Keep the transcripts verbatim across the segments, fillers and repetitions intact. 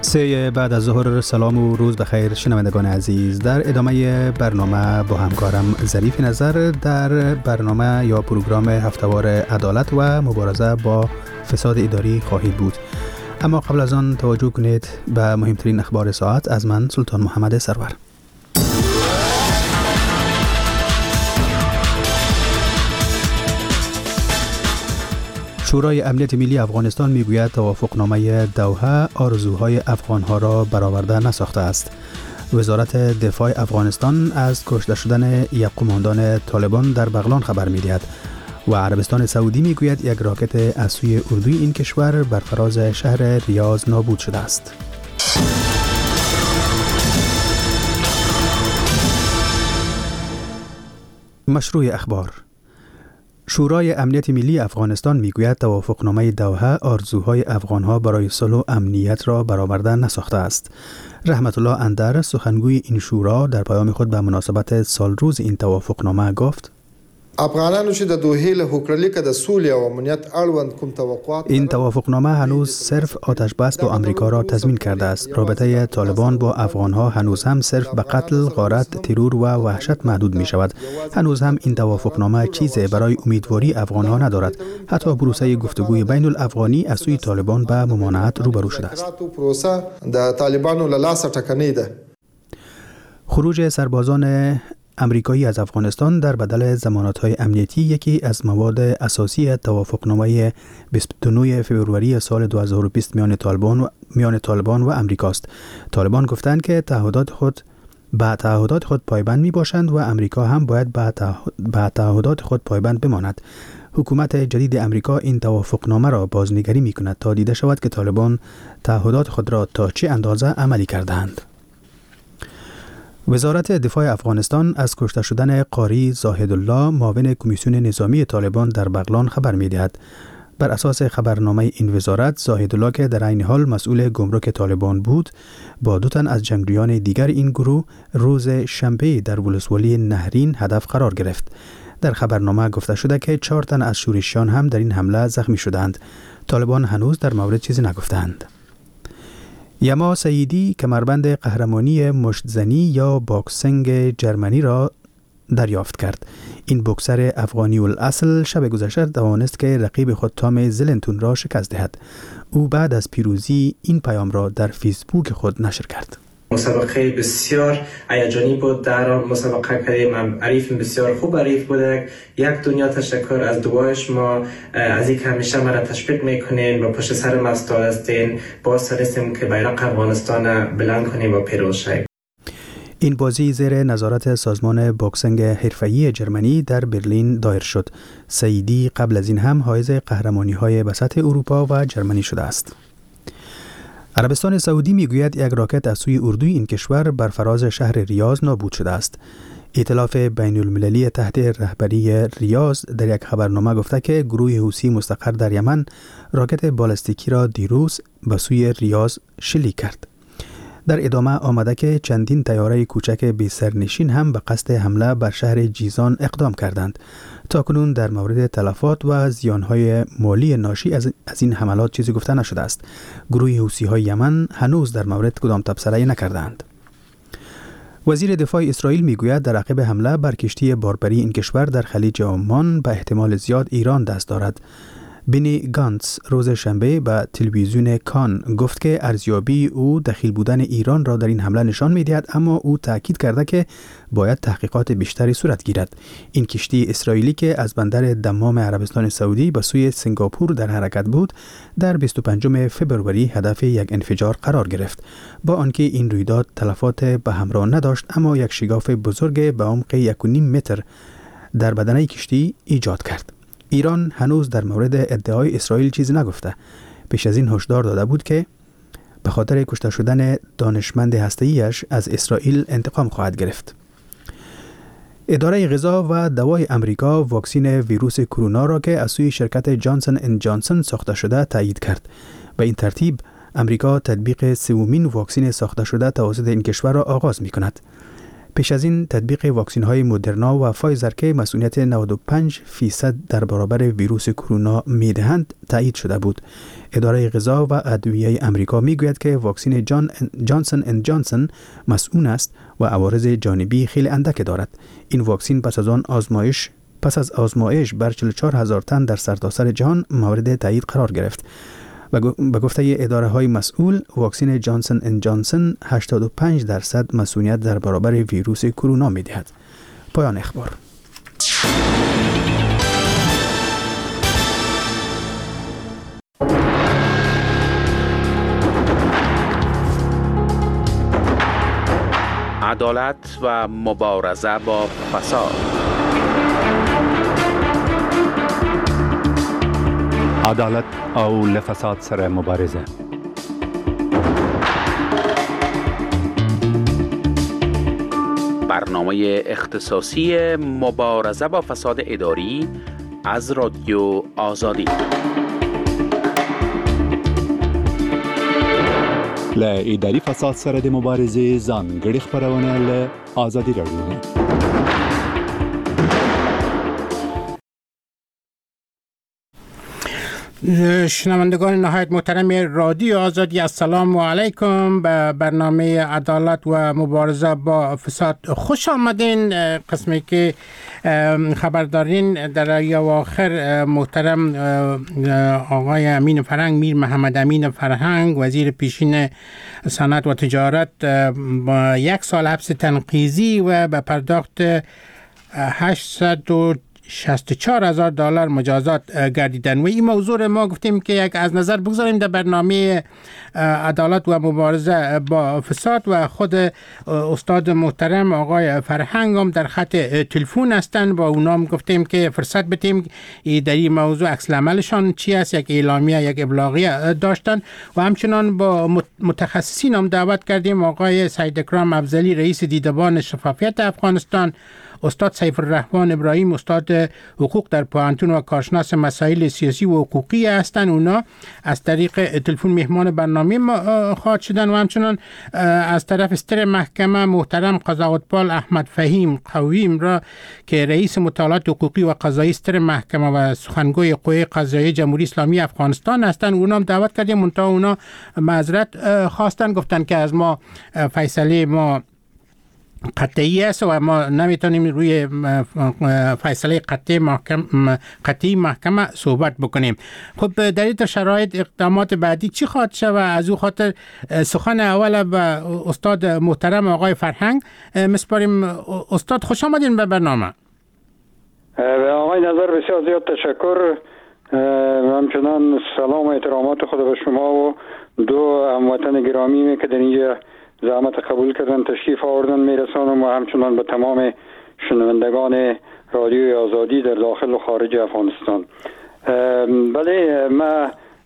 سه بعد از ظهر. سلام و روز بخیر شنوندگان عزیز. در ادامه برنامه با همکارم ظریف نظر در برنامه یا پروگرام هفتهوار عدالت و مبارزه با فساد اداری خواهید بود. اما قبل از آن توجه کنید به مهمترین اخبار ساعت از من سلطان محمد سرور. شورای امنیت ملی افغانستان میگوید توافقنامه دوحه آرزوهای افغانها را برآورده نساخته است. وزارت دفاع افغانستان از کشته شدن یک قماندان طالبان در بغلان خبر میدهد و عربستان سعودی میگوید یک راکت از سوی اردوی این کشور بر فراز شهر ریاض نابود شده است. مشروع اخبار. شورای امنیت ملی افغانستان میگوید توافقنامه دوحه آرزوهای افغانها برای صلح و امنیت را برآورده نساخته است. رحمت الله اندر سخنگوی این شورا در پیام خود به مناسبت سالروز این توافقنامه گفت: افغانانو چې د دوحې له هوکړلیک د سولې او امنیت اړوند کوم توقعات این توافقنامه هنوز صرف آتش بس با آمریکا را تضمین کرده است. رابطه طالبان با افغانها هنوز هم صرف به قتل، غارت، ترور و وحشت محدود می شود. هنوز هم این توافقنامه چیزی برای امیدواری افغانها ندارد. حتی پروسه گفتگوی بین الافغانی از سوی طالبان به ممانعت روبرو شده است. پروسه د طالبانو له لاسه ټکنۍ ده. خروج سربازان امریکایی از افغانستان در بدل ضمانت‌های امنیتی یکی از مواد اساسی توافقنامه بیست و نه فوریه سال دو هزار و بیست میان طالبان و میان طالبان و امریکاست. طالبان گفتند که تعهدات خود به تعهدات خود پایبند میباشند و امریکا هم باید به تعهدات خود پایبند بماند. حکومت جدید امریکا این توافقنامه را بازنگری میکند تا دیده شود که طالبان تعهدات خود را تا چه اندازه عملی کردند. وزارت دفاع افغانستان از کشته شدن قاری زاهدالله معاون کمیسیون نظامی طالبان در بغلان خبر می‌دهد. بر اساس خبرنامه این وزارت، زاهدالله که در عین حال مسئول گمرک طالبان بود، با دو تن از جنگجویان دیگر این گروه روز شنبه در ولسوالی نهرین هدف قرار گرفت. در خبرنامه گفته شده که چهار تن از شورشیان هم در این حمله زخمی شدند. طالبان هنوز در مورد چیزی نگفتند. یما سعیدی کمربند قهرمانی مشتزنی یا باکسینگ جرمنی را دریافت کرد. این بوکسر افغانی الاصل شب گذشته توانست که رقیب خود تام زلنتون را شکست دهد. او بعد از پیروزی این پیام را در فیسبوک خود نشر کرد. مسابقه بسیار هیجانی بود. در مسابقه کردیم، حریف بسیار خوب حریف بوده. یک دنیا تشکر از دوایش ما از اینکه همیشه مرا تشویق میکنین و پشت سر ما استاد هستین. باعث هستیم که بیرق افغانستان بلند کنیم و پیروز شویم. این بازی زیر نظارت سازمان باکسینگ حرفه‌ای جرمنی در برلین دایر شد. سعیدی قبل از این هم حائز قهرمانی‌های به سطح اروپا و جرمنی شده است. عربستان سعودی میگوید یک راکت از سوی اردوی این کشور بر فراز شهر ریاض نابود شده است. ائتلاف بین المللی تحت رهبری ریاض در یک خبرنامه گفته که گروه حوثی مستقر در یمن راکت بالستیکی را دیروز به سوی ریاض شلیک کرد. در ادامه آمده که چندین طیاره کوچک بی سرنشین هم به قصد حمله بر شهر جیزان اقدام کردند. تاکنون در مورد تلفات و زیانهای مالی ناشی از این حملات چیزی گفته نشده است. گروه حوثی‌های یمن هنوز در مورد کدام تبصره نکردند. وزیر دفاع اسرائیل میگوید در عقب حمله بر کشتی باربری این کشور در خلیج عمان به احتمال زیاد ایران دست دارد. بنی گانتس روز شنبه به تلویزیون کان گفت که ارزیابی او دخیل بودن ایران را در این حمله نشان می‌دهد، اما او تاکید کرده که باید تحقیقات بیشتری صورت گیرد. این کشتی اسرائیلی که از بندر دمام عربستان سعودی به سوی سنگاپور در حرکت بود، در بیست و پنجم فوریه هدف یک انفجار قرار گرفت. با آنکه این رویداد تلفات به همراه نداشت، اما یک شگاف بزرگ به عمق یک و نیم متر در بدنه کشتی ایجاد کرد. ایران هنوز در مورد ادعای اسرائیل چیزی نگفته. پیش از این هشدار داده بود که به خاطر کشته شدن دانشمند هسته‌ایش از اسرائیل انتقام خواهد گرفت. اداره غذا و دوای امریکا واکسن ویروس کرونا را که از سوی شرکت جانسن اند جانسن ساخته شده تایید کرد. به این ترتیب امریکا تطبیق سومین واکسن ساخته شده توسط این کشور را آغاز می کند. پیش از این تطبیق واکسین های مدرنا و فایزر که مسئولیت نود و پنج فیصد در برابر ویروس کرونا میدهند تایید شده بود. اداره غذا و ادویه امریکا میگوید که واکسن جان جانسون اند جانسون مسئول است و عوارض جانبی خیلی اندک دارد. این واکسن پس از آن آزمایش پس از آزمایش بر چهل و چهار هزار تن در سرتاسر جهان مورد تایید قرار گرفت. به گفته اداره های مسئول، واکسن جانسون اند جانسون هشتاد و پنج درصد مسئولیت در برابر ویروس کرونا می دهد. پایان اخبار. عدالت و مبارزه با فساد. عدالت او لفساد سر مبارزه. برنامه اختصاصی مبارزه با فساد اداری از رادیو آزادی. ل اداری فساد سره د مبارزې ځانګړي خبرونه ل آزادی رادیو. شنوندگان نهایت محترم رادیو آزادی، السلام علیکم. به برنامه عدالت و مبارزه با فساد خوش آمدین. قسمی که خبر دارین در اواخر محترم آقای امین فرهنگ، میر محمد امین فرهنگ، وزیر پیشین صنعت و تجارت، با یک سال حبس تنقیزی و به پرداخت هشتصد و شصت و چهار هزار دلار مجازات گردیدن. و این موضوع ما گفتیم که یک از نظر بگذاریم در برنامه عدالت و مبارزه با فساد و خود استاد محترم آقای فرهنگ هم در خط تلفن هستند. با اونا هم گفتیم که فرصت بدیم در این موضوع عکس العملشان چی است، یک اعلامیه یک ابلاغیه داشتن. و همچنان با متخصصین هم دعوت کردیم، آقای سید اکرام افضلی رئیس دیدبان شفافیت افغانستان، استاد سیف الرحمن ابراهیم استاد حقوق در پوهنتون و کارشناس مسائل سیاسی و حقوقی هستند. اونا از طریق تلفن مهمان برنامه ما خواهد شدن. و همچنان از طرف ستر محکمه محترم قضاوتپال احمد فهیم قویم را که رئیس مطالعات حقوقی و قضایی ستر محکمه و سخنگوی قوه قضاییه جمهوری اسلامی افغانستان هستند. اونا هم دعوت کردیم، منتها اونا معذرت خواستن، گفتن که از ما فیصله ما قطعی است و ما نمیتونیم روی فیصله قطعی محکمه قطعی محکمه صحبت بکنیم. خب در این شرایط اقدامات بعدی چی خواهد شد؟ و از او خاطر سخن اول به استاد محترم آقای فرهنگ مسپاریم. استاد خوش آمدین به برنامه. به آقای نظر بسیار زیاد تشکر. همچنان سلام و احترامات خود به شما و دو هموطن گرامی که در اینجا زحمت قبول کردن تشریف آوردن میرسانم، و همچنان به تمام شنوندگان رادیوی آزادی در داخل و خارج افغانستان. بله، ما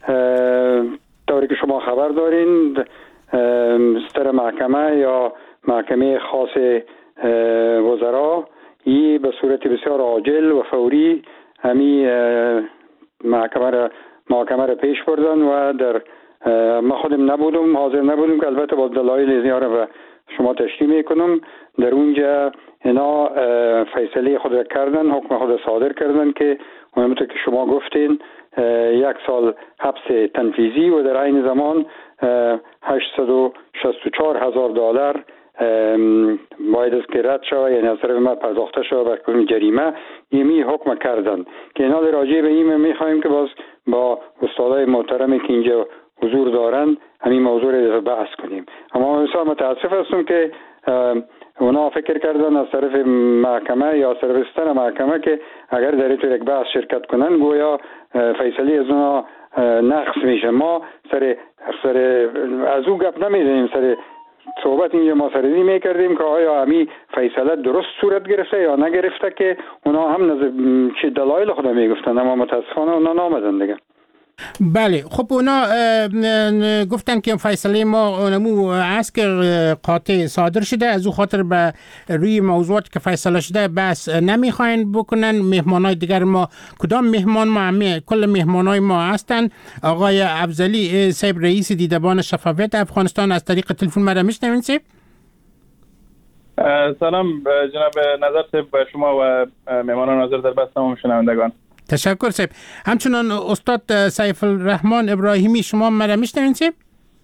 طوری که شما خبر دارین ستر محکمه یا محکمه خاص وزرا ای به صورت بسیار عاجل و فوری همی محکمه را محکمه را پیش بردن و در ما خودم نبودم، حاضر نبودم که البته با دلایل زیاد به شما تشریح میکنم. در اونجا اینا فیصله خود را کردن، حکم خود را صادر کردن که همونطور که شما گفتین یک سال حبس تنفیذی و در عین زمان هشتصد و شصت و چهار هزار دلار باید از که رد شود، یعنی از طرف ما پرداخته شود به کل جریمه. یمی حکم کردن که اینا راجع به این میخوایم که باز با استادای محترمی که اینجا حضور دارن همین موضوع رو بحث کنیم. اما بسیار متاسف هستم که اونا فکر کردن از طرف محکمه یا سرویستان محکمه که اگر در این یک بحث شرکت کنن گویا فیصله از اونا نقص میشه. ما سر سر از او گپ نمیزنیم، سر صحبت اینجا ما سرزی میکردیم که آیا همی فیصله درست صورت گرفته یا نگرفته، که اونا هم نظر چه دلایل خود میگفتن، اما متاسفانه اونا نامدن دیگه. بله، خب اونا گفتن که فیصله ما نمو است که قاطع صادر شده، از او خاطر به روی موضوعات که فیصله شده بس نمیخواین بکنن. مهمانای دیگر ما کدام مهمان ما همه کل مهمانای ما هستن. آقای افضلی صاحب رئیس دیدبان شفافیت افغانستان از طریق تلفن مرا میشنوین؟ صاحب سلام جناب نظر صاحب به شما و مهمانان حاضر در بحث و شنوندگان. تشکر صاحب. همچنان استاد سیف الرحمن ابراهیمی شما مرا میشنوین صاحب؟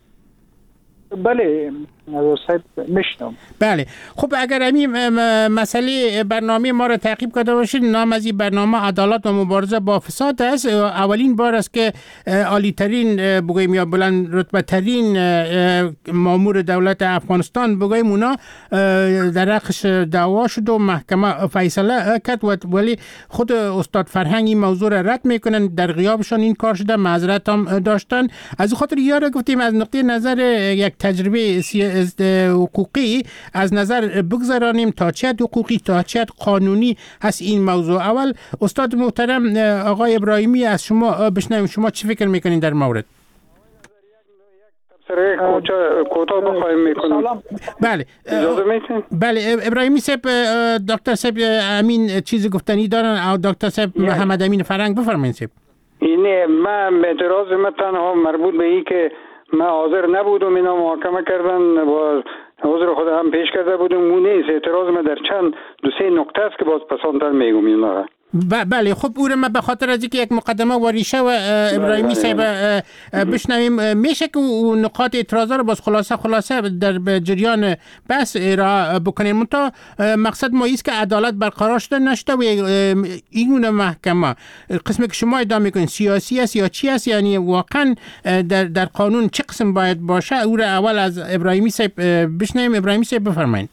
بله نظر صاحب میشنم. بله خب اگر همین مسئله برنامه ما را تعقیب کرده باشید، نام از این برنامه عدالت و مبارزه با فساد است. اولین بار است که عالی ترین بگوییم یا بلند رتبه ترین مامور دولت افغانستان بگوییم اونا در حقش دعوا شد و محکمه فیصله کرد، ولی خود استاد فرهنگ این موضوع را رد میکنن. در غیابشان این کار شده، معذرت هم داشتن. از خاطر یاره گفتیم از نقطه نظر یک تجربه حقوقی از نظر بگذارانیم تا چه حقوقی تا چه قانونی هست این موضوع. اول استاد محترم آقای ابراهیمی از شما بشنویم، شما چی فکر میکنین در مورد؟ کوتاه بخوایم میکنم. بله بله ابراهیمی صاحب، دکتر صاحب امین چیزی گفتنی دارن او دکتر صاحب محمد امین فرنگ بفرمایید صاحب. اینه من اعتراض من تنها مربوط به این که من حاضر نبودم اینا محاکمه کردن و حضور خود هم پیش کرده بودم، اون نیست. اعتراض من در چند دو سه نکته است که باز پسانتر میگم اینا. بله خب او رو من به خاطر از اینکه یک مقدمه و ریشه و ابراهیمی صاحب بشنویم، میشه که اون نقاط اعتراضا رو باز خلاصه خلاصه در جریان بحث ارائه بکنیم. منتها مقصد ما است که عدالت برقرار شده نشده و این محکمه قسمی که شما ادعا میکنین سیاسی است یا چی است، یعنی واقعا در در قانون چه قسم باید باشه، او رو اول از ابراهیمی صاحب بشنویم. ابراهیمی صاحب بفرمایید.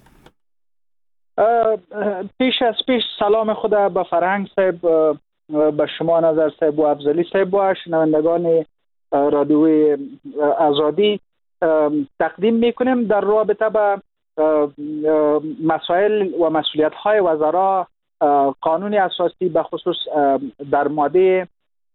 پیش از پیش سلام خود به فرهنگ صاحب، به شما نظر صاحب و افضلی صاحب و شنوندگان رادیوی آزادی تقدیم میکنیم در رابطه به مسائل و مسئولیت های وزرا. قانون اساسی به خصوص در ماده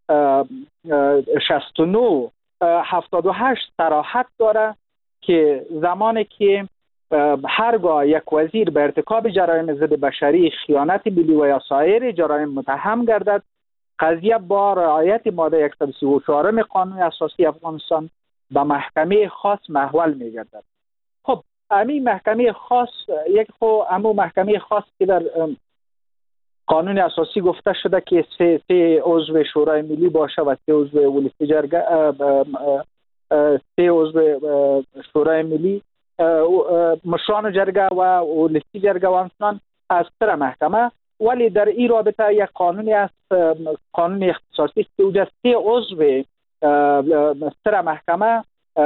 شصت و نه هفتاد و هشت صراحت داره که زمانی که هرگاه یک وزیر به ارتکاب جرایم ضد بشری، خیانت ملی و یا سایر جرایم متهم گردد، قضیه با رعایت ماده صد و سی و چهار قانون اساسی افغانستان به محکمه خاص محول می گردد. خب همین محکمه خاص یک خو امو محکمه خاص که در قانون اساسی گفته شده که سه سه عضو شورای ملی باشه و سه عضو ولسی جرگه سه عضو شورای ملی مشران جرگه و ولسی جرگه و همچنان از سر محکمه. ولی در این رابطه یک قانونی است، قانون اختصاصی که اوجه سه عضو سر محکمه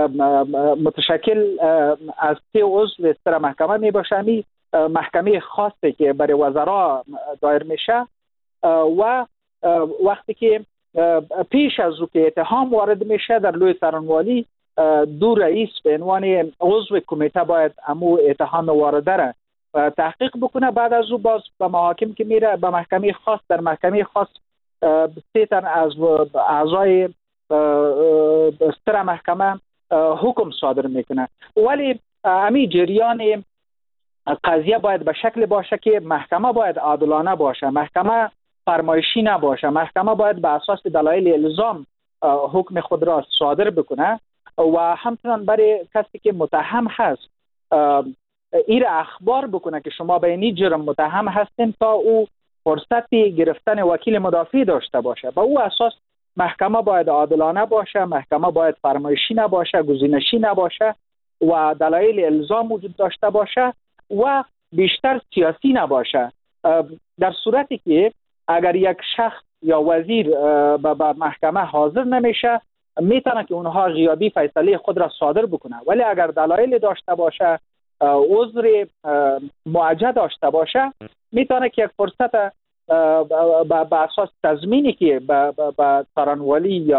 متشکل از سه عضو سر محکمه می باشه. می محکمه خاصی که برای وزرا دایر میشه و وقتی که پیش از او که اتهام وارد میشه در لوی سرانوالی دو رئیس به عنوان عضو کمیته باید امو اتهام وارده را تحقیق بکنه. بعد از او باز به محاکم که میره به محکمه خاص، در محکمه خاص سه تن از اعضای سر محکمه حکم صادر میکنه. ولی امی جریان قضیه باید به شکل باشه که محکمه باید عادلانه باشه، محکمه فرمایشی نباشه، محکمه باید به اساس دلایل الزام حکم خود را صادر بکنه و همچنان برای کسی که متهم هست این اخبار بکنه که شما به این جرم متهم هستین تا او فرصت گرفتن وکیل مدافع داشته باشه. به او اساس محکمه باید عادلانه باشه، محکمه باید فرمایشی نباشه، گزینشی نباشه و دلایل الزام وجود داشته باشه و بیشتر سیاسی نباشه. در صورتی که اگر یک شخص یا وزیر به محکمه حاضر نمیشه میتونه که اونها غیابی فیصله خود را صادر بکنه، ولی اگر دلایل داشته باشه، عذر معجه داشته باشه، میتونه که یک فرصت به اساس تضمینی که به سرانوالی یا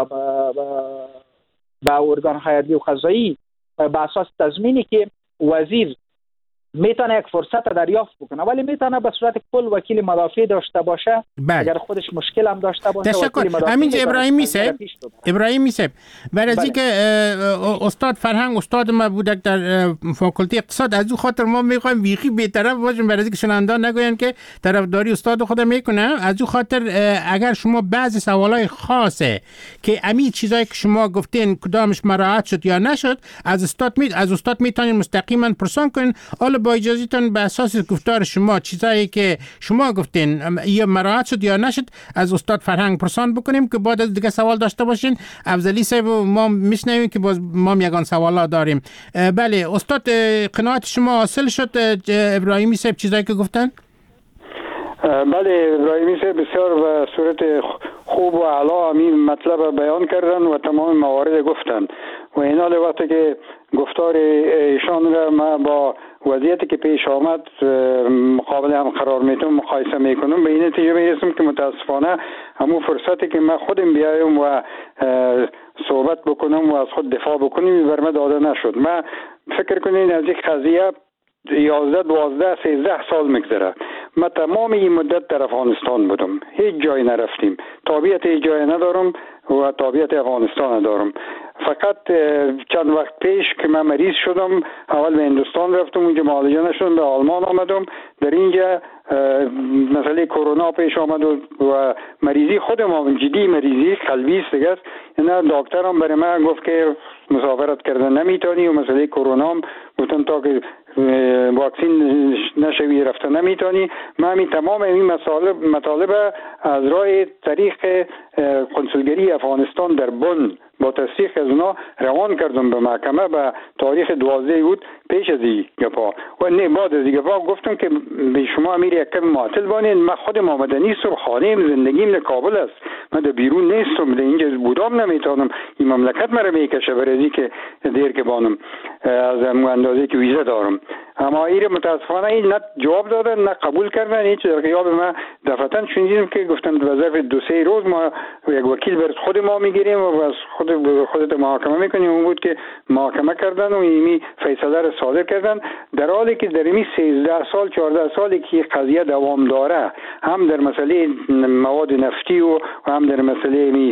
به ارگان عدلی و قضایی به اساس تضمینی که وزیر میتونه یک فرصت دریافت بکنه، ولی میتونه به صورت کل وکیل مدافع داشته باشه. بله. اگر خودش مشکل هم داشته باشه تشکر. همین ابراهیمی صاحب ابراهیمی صاحب برای بله. که استاد فرهنگ استاد ما بودک در فاکولته اقتصاد، از او خاطر ما میخوایم ویخی بی‌طرف باشیم برای اینکه شنوندگان نگوین که طرفداری استاد خود میکنه. از او خاطر اگر شما بعضی سوالای خاصه که امی چیزایی که شما گفتین کدامش مراعات شد یا نشد از استاد می از استاد میتونین مستقیما پرسان کنین. حالا حالا با اجازهتون به اساس گفتار شما چیزایی که شما گفتین یا مراحت شد یا نشد از استاد فرهنگ پرسان بکنیم که بعد از دیگه سوال داشته باشین. افضلی صاحب ما میشنویم که باز ما یگان سوالا داریم. بله استاد قناعت شما حاصل شد ابراهیمی صاحب چیزایی که گفتن؟ بله ابراهیمی صاحب بسیار به صورت خوب و اعلی همین مطلب بیان کردن و تمام موارد گفتن و این حال وقتی که گفتار ایشان را ما با وضعیتی که پیش آمد مقابل هم قرار میتونم مقایسه میکنم به این نتیجه میرسم که متاسفانه همون فرصتی که من خودم بیایم و صحبت بکنم و از خود دفاع بکنم بر من داده نشد. من فکر کنین از یک قضیه یازده دوازده سیزده سال میگذره. من تمام این مدت در افغانستان بودم، هیچ جایی نرفتیم، تابعیت هیچ جایی ندارم و تابعیت افغانستان ندارم. فقط چند وقت پیش که من مریض شدم اول به هندوستان رفتم، اونجا معالجه نشدم، به آلمان آمدم. در اینجا مسئله کرونا پیش آمد و مریضی خودم جدی مریضی قلبی است دیگه. اینا دکترم برای من گفت که مسافرت کردن نمیتونی و مسئله کرونا هم گفتن تا که واکسین نشوی رفته نمیتونی. من همین تمام این مطالب مطالب از راه طریق کنسولگری افغانستان در بن با تصدیق از اونا روان کردم به محکمه به تاریخ دوازده بود پیش از این گپا و نه بعد از این گپا گفتم که به شما امیر یک کم معطل بانید. من خودم آمده نیستم، خانه‌ام زندگیم در کابل است، من در بیرون نیستم، در اینجا بودم نمیتونم این مملکت مرا میکشه برای که دیر که بانم از اندازه که ویزا دارم. اما این متاسفانه این نه جواب دادن نه قبول کردن. هیچ در غیاب ما دفعتاً شنیدیم که گفتن به ظرف دو سه روز ما یک وکیل بر خود ما میگیریم و از خود خودت محاکمه میکنیم. اون بود که محاکمه کردن و ایمی فیصله را صادر کردن، در حالی که در این سیزده سال چهارده سالی که قضیه دوام داره، هم در مسئله مواد نفتی و هم در مسئله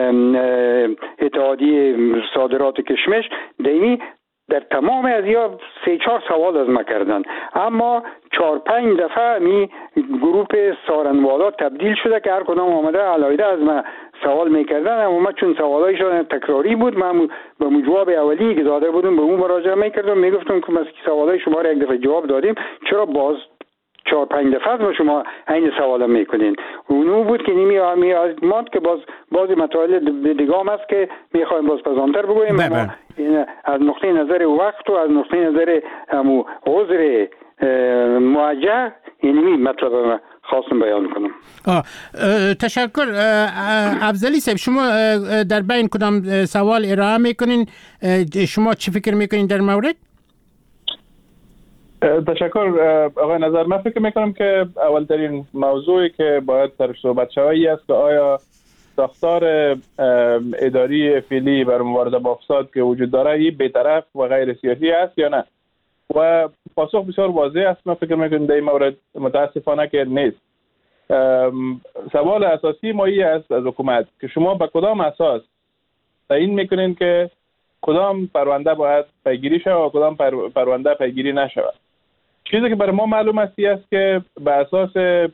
اتحادیه صادرات کشمش دیمی در تمام از یا سه چهار سوال از ما کردن. اما چهار پنج دفعه می گروپ سارنوالا تبدیل شده که هر کدام آمده علایده از ما سوال میکردن. اما من چون سوالایشان تکراری بود من به جواب اولی که داده بودم به اون مراجعه میکردم، میگفتم که ما سوالای شما را یک دفعه جواب دادیم، چرا باز چهار پنج دفعه از شما این سوالا میکنین؟ اونو بود که نیمی آمی آزماد که باز باز مسائل دیگه هم هست که میخوایم باز پزانتر بگویم. اما این از نقطه نظر وقت و از نقطه نظر همو عذر موجه اینمی مطلب خواستم بیان کنم. آه. تشکر افضلی صاحب، شما در بین کدام سوال ارائه میکنین؟ شما چی فکر میکنین در مورد؟ تشکر آقای نظر. من فکر میکنم که اولترین موضوعی که باید سرش صحبت شوی است که آیا ساختار اداری فعلی بر مبارزه با فساد که وجود داره این بی‌طرف و غیر سیاسی است یا نه؟ و پاسخ بسیار واضح است. من فکر میکنم در این مورد متاسفانه که نیست. سوال اساسی ما این است از حکومت که شما به کدام اساس تعیین میکنین که کدام پرونده باید پیگیری شود و کدام پرونده پیگیری نشود؟ چیزی که برای ما معلوم است است که به اساس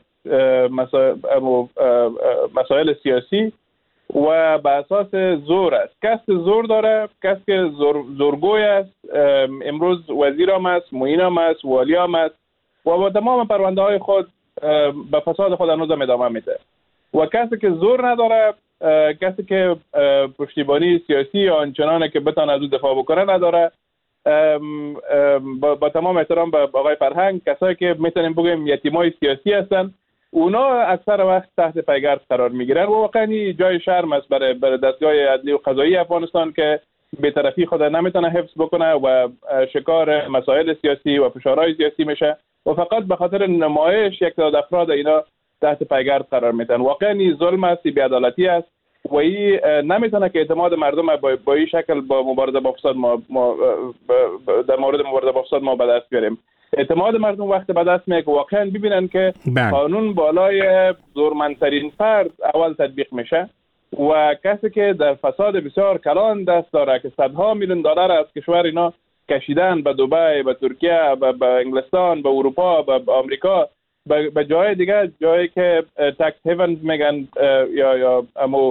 مسائل سیاسی و به اساس زور است. کس زور داره، کس که زور زورگوی است، امروز وزیر هم است، معین هم است، والی هم است و با تمام پرونده های خود به فساد خود هنوز ادامه میده. و کسی که زور نداره، کسی که پشتیبانی سیاسی آنچنانه که بتونه از او دفاع بکنه نداره. با, با تمام احترام به آقای فرهنگ، کسایی که میتونیم بگیم یتیمای سیاسی هستن، اونا اکثر وقت تحت پیگرد قرار میگیرن و واقعا جای شرم است برای برای دستگاه عدلی و قضایی افغانستان که بی‌طرفی خود نمیتونه حفظ بکنه و شکار مسائل سیاسی و فشارهای سیاسی میشه و فقط به خاطر نمایش یک تعداد افراد اینا تحت پیگرد قرار میتن. واقعا این ظلم است، بی‌عدالتی است و این نمیتونه که اعتماد مردم با, با این شکل با مبارزه با فساد ما, ما در مورد مبارزه با فساد ما به دست بیاریم. اعتماد مردم وقت به دست میاد که واقعا ببینن که بله. قانون بالای زورمندترین فرد اول تطبیق میشه و کسی که در فساد بسیار کلان دست داره که صدها میلیون دلار از کشور اینا کشیدن به دبی، به ترکیه، به, به انگلستان، به اروپا، به آمریکا، به, به جای دیگه، جایی که تکس هیون میگن یا یا امو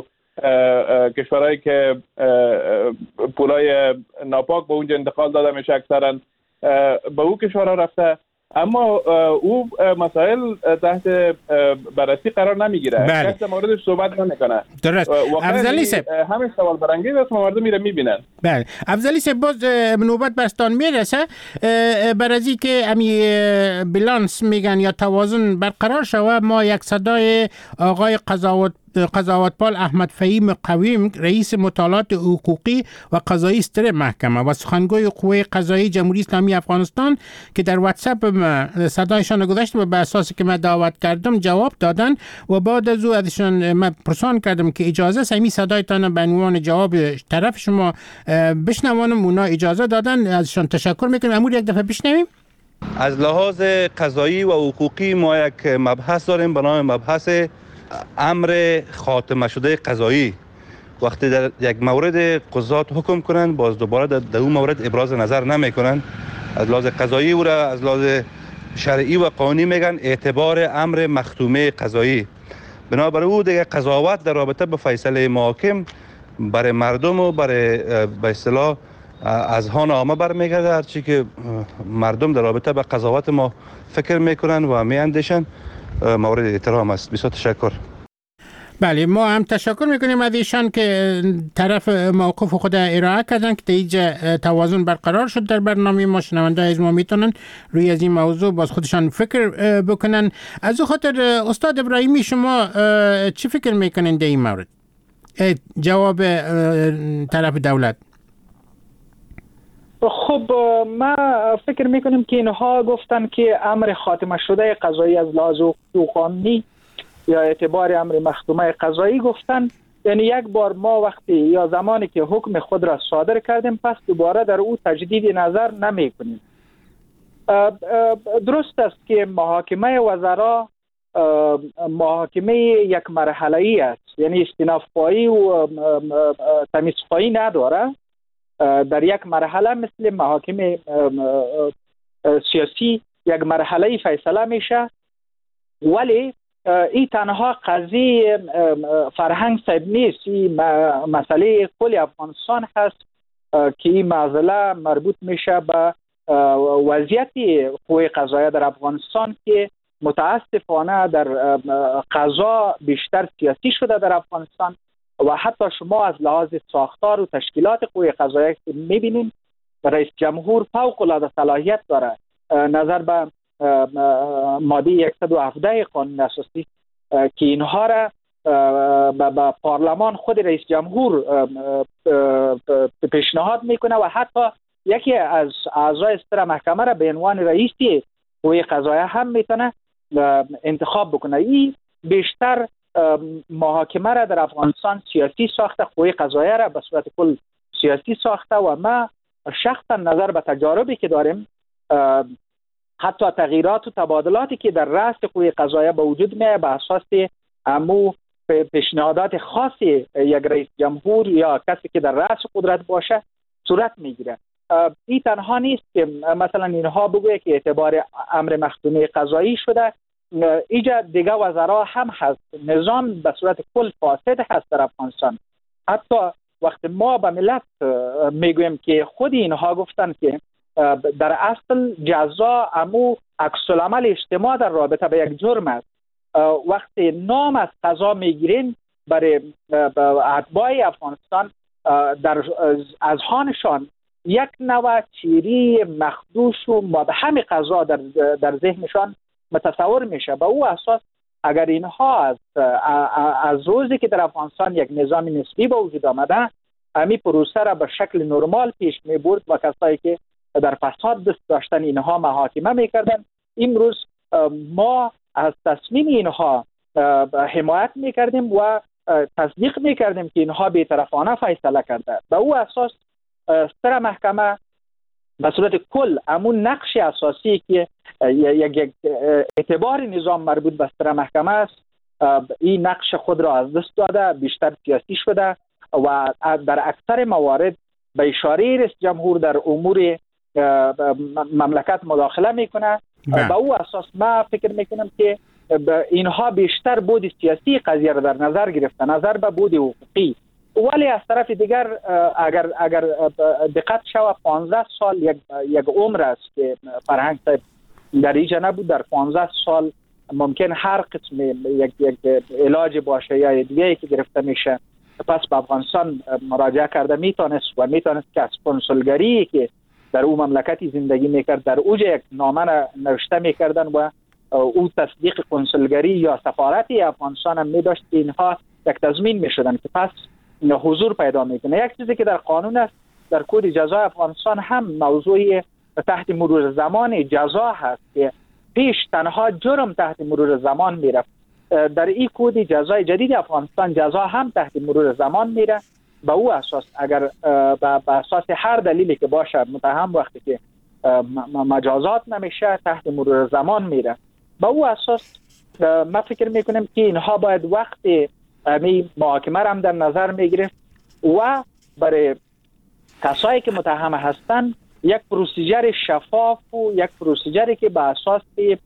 کشورهایی که پولای ناپاک به اونجا انتقال داده میشه اکثرا به او کشورها رفته، اما او مسائل تحت بررسی قرار نمیگیره. بله. کسی موردش صحبت نمیکنه. درست. افضلی صاحب همین سوال برانگیز است، مردم میره میبینن. بله. افضلی صاحب باز نوبت برستان میرسه برازی که امی بالانس میگن یا توازن برقرار شوه. ما یک صدای آقای قضاوت قضاوتپال احمد فهیم قویم رئیس مطالعات حقوقی و قضایی ستر محکمه و سخنگوی قوه قضایی جمهوری اسلامی افغانستان که در واتساپ صدایشان گذاشت و به اساسی که من دعوت کردم جواب دادن و بعد از او ازشان من پرسان کردم که اجازه سمی صدایتان به عنوان جواب طرف شما بشنوانم. اونا اجازه دادن، ازشان تشکر میکنم. امور یک دفعه بشنویم. از لحاظ قضایی و حقوقی ما یک مبحث داریم به نام مبحث امر خاتمه شده قضایی. وقتی در یک مورد قضات حکم کنند باز دوباره در اون مورد ابراز نظر نمی کنند، از لحاظ قضایی او را از لحاظ شرعی و قانونی میگن اعتبار امر مختومه قضایی. بنابراین او دیگه قضاوت در رابطه به فیصله محاکم برای مردم و برای به اصطلاح اذهان عامه برمیگرده. هرچی که مردم در رابطه به قضاوت ما فکر میکنن و میاندیشن مورد احترام است. بسیار تشکر. بله، ما هم تشکر میکنیم از ایشان که طرف موقف خود ارائه کردن که دیگه توازن برقرار شد در برنامه ما. شنونده از ما میتونن روی از این موضوع باز خودشان فکر بکنن. از او خاطر استاد ابراهیمی شما چی فکر میکنین در این مورد؟ جواب طرف دولت. خب ما فکر میکنیم که اینها گفتن که امر خاتمه شده قضایی از لحاظ قانونی یا اعتبار امر مختومه قضایی گفتن، یعنی یک بار ما وقتی یا زمانی که حکم خود را صادر کردیم پس دوباره در او تجدید نظر نمی کنیم. درست است که محاکمه وزرا محاکمه یک مرحله‌ای است، یعنی استئناف پایی و تمیز پایی نداره. در یک مرحله مثل محاکم سیاسی یک مرحله فیصله میشه، ولی این تنها قضیه فرهنگ صاحب نیست، این مسئله کل افغانستان هست که این معضله مربوط میشه به وضعیت قوه قضاییه در افغانستان که متاسفانه در قضا بیشتر سیاسی شده در افغانستان و حتی شما از لحاظ ساختار و تشکیلات قوه قضاییه میبینید رئیس جمهور فوق العاده صلاحیت داره نظر به ماده صد و هفده قانون اساسی که اینها را به پارلمان خود رئیس جمهور پیشنهاد میکنه و حتی یکی از اعضای ستر محکمه را به عنوان رئیس قوه قضاییه هم میتونه انتخاب بکنه. این بیشتر محاکمه را در افغانستان سیاسی ساخته، قوه قضاییه را به صورت کل سیاسی ساخته و ما شخصا نظر به تجاربی که داریم، حتی تغییرات و تبادلاتی که در رأس قوه قضاییه به وجود میاد به اساس امو پیشنهادات خاصی یک رئیس جمهور یا کسی که در رأس قدرت باشه صورت میگیره. این تنها نیست که مثلا اینها بگوید که اعتبار امر مختومه قضایی شده، اینجا دیگه وزرا هم هست. نظام به صورت کل فاسد هست در افغانستان. حتی وقتی ما به ملت میگویم که خود اینها گفتن که در اصل جزا امو عکس العمل اجتماع در رابطه به یک جرم است، وقتی نام از قضا میگیرین برای اتباع افغانستان در اذهانشان یک نوع چیری مخدوش و مبهم قضا در در ذهنشان متصور میشه. به او اساس اگر اینها از از روزی که در افغانستان یک نظام نسبی به وجود آمده امی پروسه را به شکل نرمال پیش میبرد و کسایی که در فساد دست داشتن اینها محاکمه میکردن، امروز ما از تصمیم اینها حمایت میکردیم و تصدیق میکردیم که اینها بی‌طرفانه فیصله کرده. به او اساس ستر محکمه به صورت کل همون نقش اساسی که یک اعتبار نظام مربوط به ستر محکمه است، این نقش خود را از دست داده، بیشتر سیاسی شده و در اکثر موارد به اشاره رئیس جمهور در امور مملکت مداخله میکنه. به او اساس ما فکر میکنم که اینها بیشتر بود سیاسی قضیه را در نظر گرفته، نظر به بود حقوقی ولی از طرف دیگر اگر اگر دقت شود پانزده سال یک یک عمر است که فرهنگ صاحب در اینجا نبود. در پانزده سال ممکن هر قسم یک یک علاج باشه یا دیگه که گرفته میشه، پس به افغانستان مراجعه کرده میتونست و میتونست که از کنسولگری که در اون مملکتی زندگی میکرد در اوج یک نامه نوشته میکردن و او تصدیق کنسولگری یا سفارتی افغانستان هم میداشت که اینها یک تضمین میشدن که پس حضور پیدا میکنه. یک چیزی که در قانون است، در کد جزای افغانستان هم موضوع تحت مرور زمان جزا هست که پیش تنها جرم تحت مرور زمان میره. در این کد جزای جدید افغانستان جزا هم تحت مرور زمان میره. به او اساس اگر به اساس هر دلیلی که باشه متهم وقتی که مجازات نمیشه تحت مرور زمان میره. به او اساس ما فکر میکنم که اینها باید وقتی می محاکمه را هم در نظر میگرفت و برای کسایی که متهم هستند یک پروسیجر شفاف و یک پروسیجری که به اساس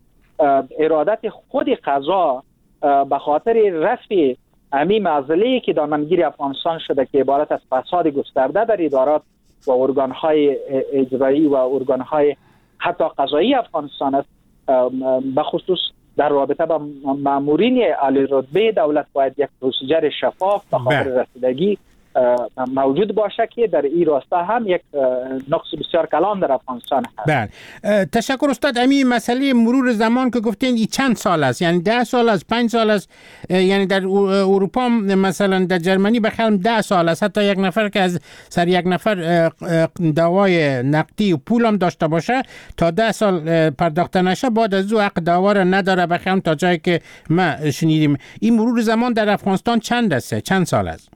ارادت خود قضا به خاطر رفع امی معضله‌ای که دامنگیر افغانستان شده که عبارت از فساد گسترده در ادارات و ارگان‌های اجرایی و ارگان‌های حتی قضایی افغانستان است، به خصوص در رابطه با مامورین عالی رتبه دولت باید یک پروسیجر شفاف به خاطر رسیدگی موجود باشه که در این راستا هم یک نقص بسیار کلان در افغانستان هست. بله، تشکر استاد. امی مسئله مرور زمان که گفتین این چند سال است؟ یعنی ده سال است، پنج سال است؟ یعنی در اروپا مثلا در جرمنی بخیرم ده سال است، حتی یک نفر که از سر یک نفر دعوای نقدی و پول هم داشته باشه تا ده سال پرداخته نشه بعد از او حق دعوا را نداره بخیرم تا جایی که ما شنیدیم. این مرور زمان در افغانستان چند است؟ چند سال است؟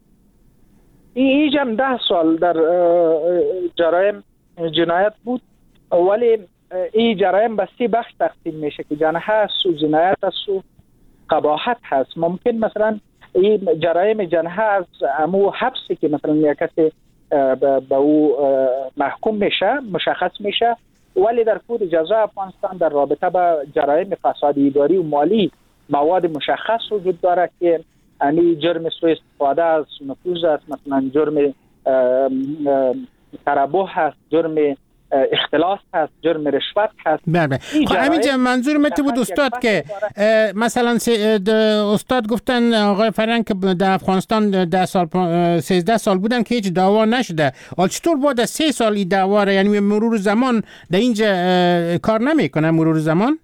این هم ده سال در جرایم جنایت بود، ولی این جرایم به سی بخش تقسیم میشه که جنایت هست و جنایت هست و قباحت هست. ممکن مثلا این جرایم جنایت از امو حبسی که مثلا یک کسی به او محکوم میشه مشخص میشه، ولی در کد جزای افغانستان در رابطه با جرایم فساد اداری و مالی مواد مشخص وجود داره که یعنی جرم سوء استفاده از نفوذ است، مثلا جرم تربح هست، جرم اختلاس هست، جرم رشوت هست. بله. خب همینجا منظور مت بود استاد که مثلا استاد گفتن آقای فرهنگ که در افغانستان ده سال سیزده سال بودن که هیچ دعوا نشده. حالا چطور بعد سه سال این دعوا را، یعنی مرور زمان در اینجا کار نمیکنه؟ مرور زمان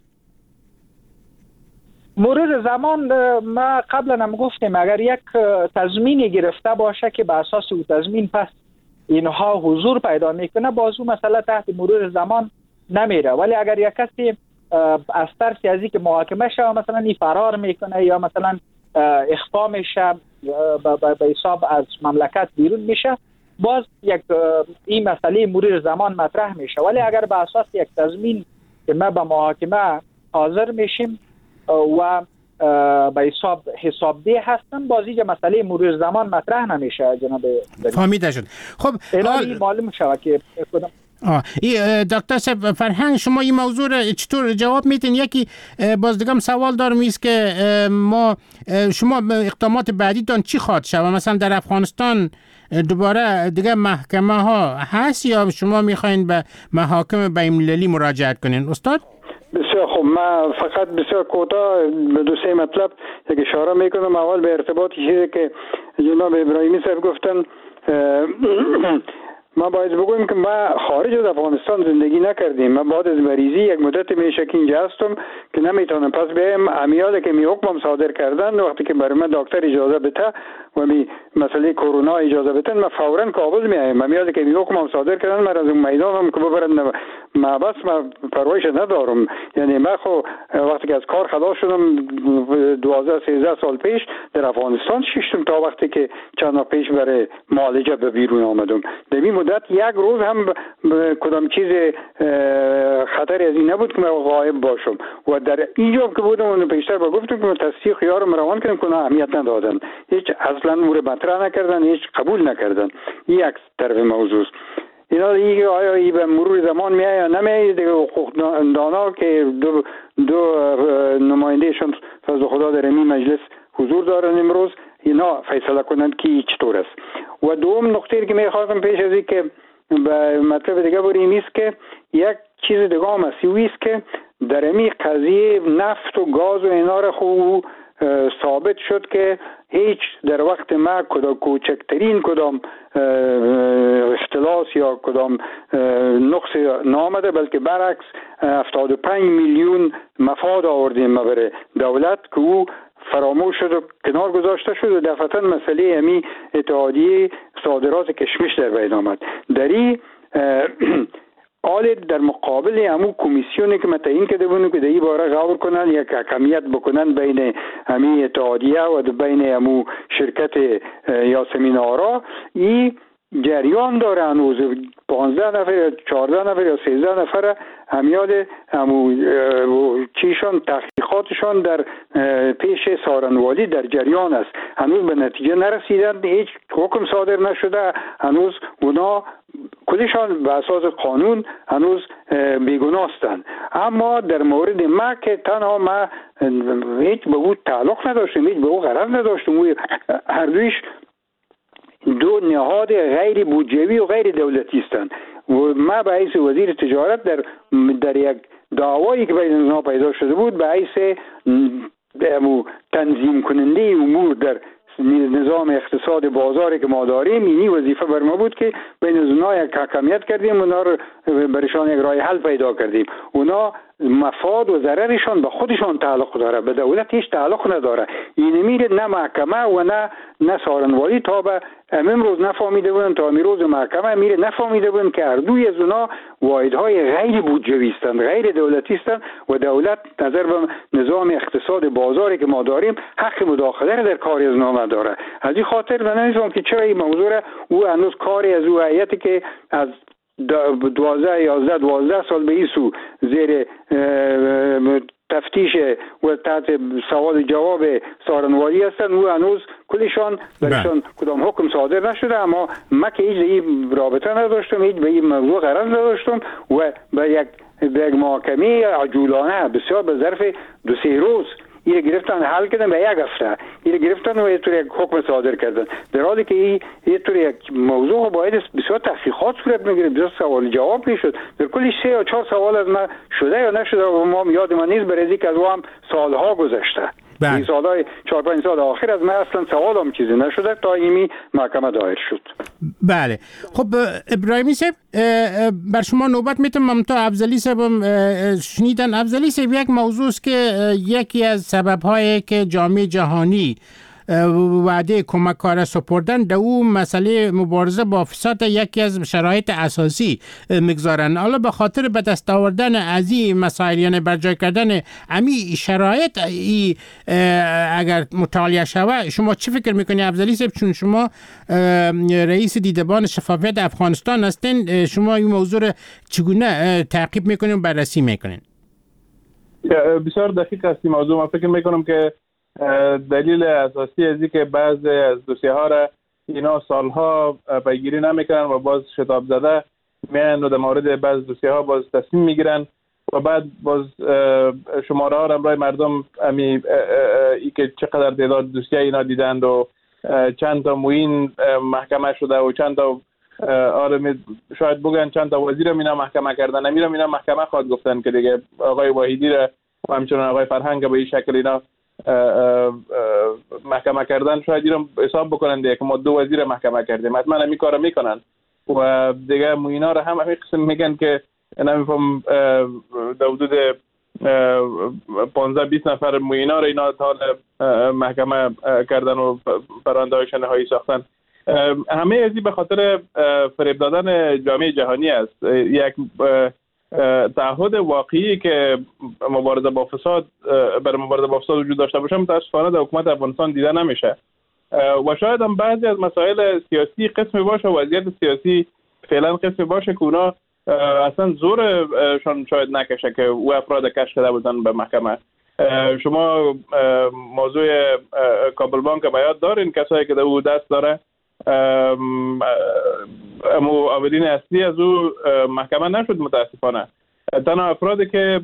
مرور زمان ما قبلا هم گفتیم اگر یک تضمینی گرفته باشه که به اساس او تضمین پس اینها حضور پیدا میکنه باز اون مسئله تحت مرور زمان نمیره. ولی اگر یک کسی از ترس از اینکه محاکمه شه مثلا این فرار میکنه یا مثلا اخفا میشه به حساب از مملکت بیرون میشه باز یک این مسئله مرور زمان مطرح میشه. ولی اگر به اساس یک تضمین که ما به محاکمه حاضر میشیم و به حساب حسابده هستن بازی که مسئله مرور زمان مطرح نمیشه. جناب فهمیده شد. خب این معلوم شود که آه ای دکتر صاحب فرهنگ شما این موضوع را چطور جواب میتین؟ یکی باز دیگه سوال دارم است که ما شما اقدامات بعدیتان چی خواهد شود؟ مثلا در افغانستان دوباره دیگه محکمه ها هست یا شما میخواین به محاکم بین‌المللی مراجعت کنین استاد؟ بسیار خوب. من فقط بسیار کوتاه به دو سه مطلب یک اشاره میکنم. اول به ارتباط چیزی که جناب ابراهیمی صاحب گفتن، ما باید بگویم که ما خارج از افغانستان زندگی نکردیم. من بعد از مریضی یک مدت میشه که اینجا هستم که نمیتونم پس بیایم امیالی که می حکم صادر کردن وقتی که برای من دکتر اجازه بده و می مسئله کرونا اجازه بده من فورا کابل میایم. امیالی که می حکم صادر کردن من از اون میدان هم که ببرن ما بس ما پروایش ندارم. یعنی من خو وقتی که از کار خلاص شدم دوازده سیزده سال پیش در افغانستان شیشتم تا وقتی که چند ماه پیش برای معالجه به بیرون آمدم. در این مدت یک روز هم کدام چیز خطری از این نبود که من غایب باشم و در اینجا که بودم اون پیشتر با گفتم که تصدیق خیارم روان کردم که اهمیت ندادن، هیچ اصلا مورد مطرح نکردن، هیچ قبول نکردن. این یک طرف موضوع است. اینا دیگه آیا ای به مرور زمان میاد یا نمیاد دیگه حقوقدانا که دو دو نمایندهشون فضل خدا در این مجلس حضور دارن امروز اینا فیصله کنند که چطور است. و دوم نکته که میخواستم پیش از این که به مطلب دیگه بریم است که یک چیز دیگه هم است است که در این قضیه نفت و گاز و اینا را خوب ثابت شد که هیچ در وقت ما کدام کوچکترین کدام اختلاس یا کدام نقص نامده، بلکه برعکس هفتاد و پنج میلیون مفاد آوردیم ما برای دولت که او فراموش شد و کنار گذاشته شد و دفعتا مسئله امی اتحادیه صادرات کشمش در بین آمد. در این حال در مقابل همون کمیسیونی که متعین کرده بودن که در این باره غور کنن یا حکمیت بکنن بین همین اتحادیه و بین همون شرکت یاسمین آرا، این جریان داره هنوز پانزده نفر یا چهارده نفر یا سیزده نفر همیاد همو چیشان تحقیقاتشان در پیش سارنوالی در جریان است. هنوز به نتیجه نرسیدن، هیچ حکم صادر نشده، هنوز اونا کلشان به اساس قانون هنوز بیگناهستند. اما در مورد ما که تنها ما هیچ به او تعلق نداشتیم، هیچ به او غرض نداشتیم، هر دویش دو نهاد غیر بودجوی و غیر دولتی هستند و ما به حیث وزیر تجارت در در یک دعوایی که بین اونها پیدا شده بود به حیث تنظیم کننده امور در نظام اقتصاد بازاری که ما داریم، اینی وظیفه بر ما بود که بین اونها یک حکمیت کردیم، اونا رو برشان یک راه حل پیدا کردیم. اونا مفاد و ضررشان به خودشان تعلق داره، به دولت هیچ تعلق نداره. این میره نه محکمه و نه نه سارنوالی تا به امروز نفهمیده بودن، تا امروز محکمه میره نفهمیده بودن که هر دوی از اونا واحدهای غیر بودجویی هستند، غیر دولتی هستند و دولت نظر به نظام اقتصاد بازاری که ما داریم حق مداخله در کاری از اونا نداره. از این خاطر من نمی‌فهمم که چرا این موضوع او هنوز کاری از او هیئتی که از دوازده یازده دوازده سال به این سو زیر تفتیش و تحت سوال جواب سارنوالی هستن، او هنوز کلشان برشان کدام حکم صادر نشده. اما من که هیچ به این رابطه نداشتم، هیچ به این موضوع غرض نداشتم و به یک به یک محاکمه عجولانه بسیار به ظرف دو سه روز این گرفتن حل کردن، به یک هفته این گرفتن و یه طور یک حکم صادر کردن، در حالی که این یه طور یک موضوع باید بسیار تحقیقات صورت میگیره، بسیار سوال جواب میشد. در کلی سه یا چهار سوال از ما شده یا نشده و ما یاد من نیست، برای اینکه از او هم سالها گذشته. این سالهای چهار پنج سال آخر از من اصلا سوال هم چیزی نشده تا ایمی محکمه دایر شد. بله خب ابراهیمی صاحب بر شما نوبت میتونم. ممتا افضلی صاحب شنیدن. افضلی صاحب یک موضوع است که یکی از سبب‌هایی که جامعه جهانی وعده کمک کار سپردن در او مسئله مبارزه با فساد یکی از شرایط اساسی میگذارن. حالا به خاطر به دست آوردن از این مسائل یعنی برجای کردن امی شرایط ای اگر مطالعه شود، شما چی فکر میکنی افضلی صاحب؟ چون شما رئیس دیدبان شفافیت افغانستان هستین، شما این موضوع رو چگونه تعقیب میکنین و بررسی میکنین؟ بسیار دقیق است این موضوع. من فکر میکنم که دلیل اساسی از این که بعضی از دوسیه ها را اینا سالها پیگیری نمیکنن و باز شتاب زده میان و در مورد بعض دوسیه ها باز تصمیم میگیرن و بعد باز شماره ها را برای مردم امی ای که چقدر تعداد دوسیه اینا دیدند و چند تا معین محکمه شده و چند تا آره شاید بگن چند تا وزیر اینا محکمه کردن، امیرم اینا محکمه خواهد گفتن که دیگه آقای واحدی را و همچنان آقای فرهنگ به این شکل اینا محکمه کردن، شاید اینا حساب بکنن دیگه که ما دو وزیر محکمه کردیم، حتما همین کارو میکنن و دیگه موینا رو هم همین قسم میگن که نمیفهم در حدود پانزده بیست نفر موینا رو اینا تا محکمه کردن و پرونده‌هاشون نهایی ساختن. همه ازی به خاطر فریب دادن جامعه جهانی است. یک تعهد واقعی که مبارزه با فساد برای مبارزه با فساد وجود داشته باشه متاسفانه در حکومت افغانستان دیده نمیشه و شاید هم بعضی از مسائل سیاسی قسمی باشه و وضعیت سیاسی فعلا قسمی باشه که اونا اصلا زورشان شاید نکشه که او افراد کش کرده بودن به محکمه. شما موضوع کابل بانک به یاد دارین، کسایی که در او دست داره امو عاملین اصلی از او محکمه نشد متاسفانه. تنها افرادی که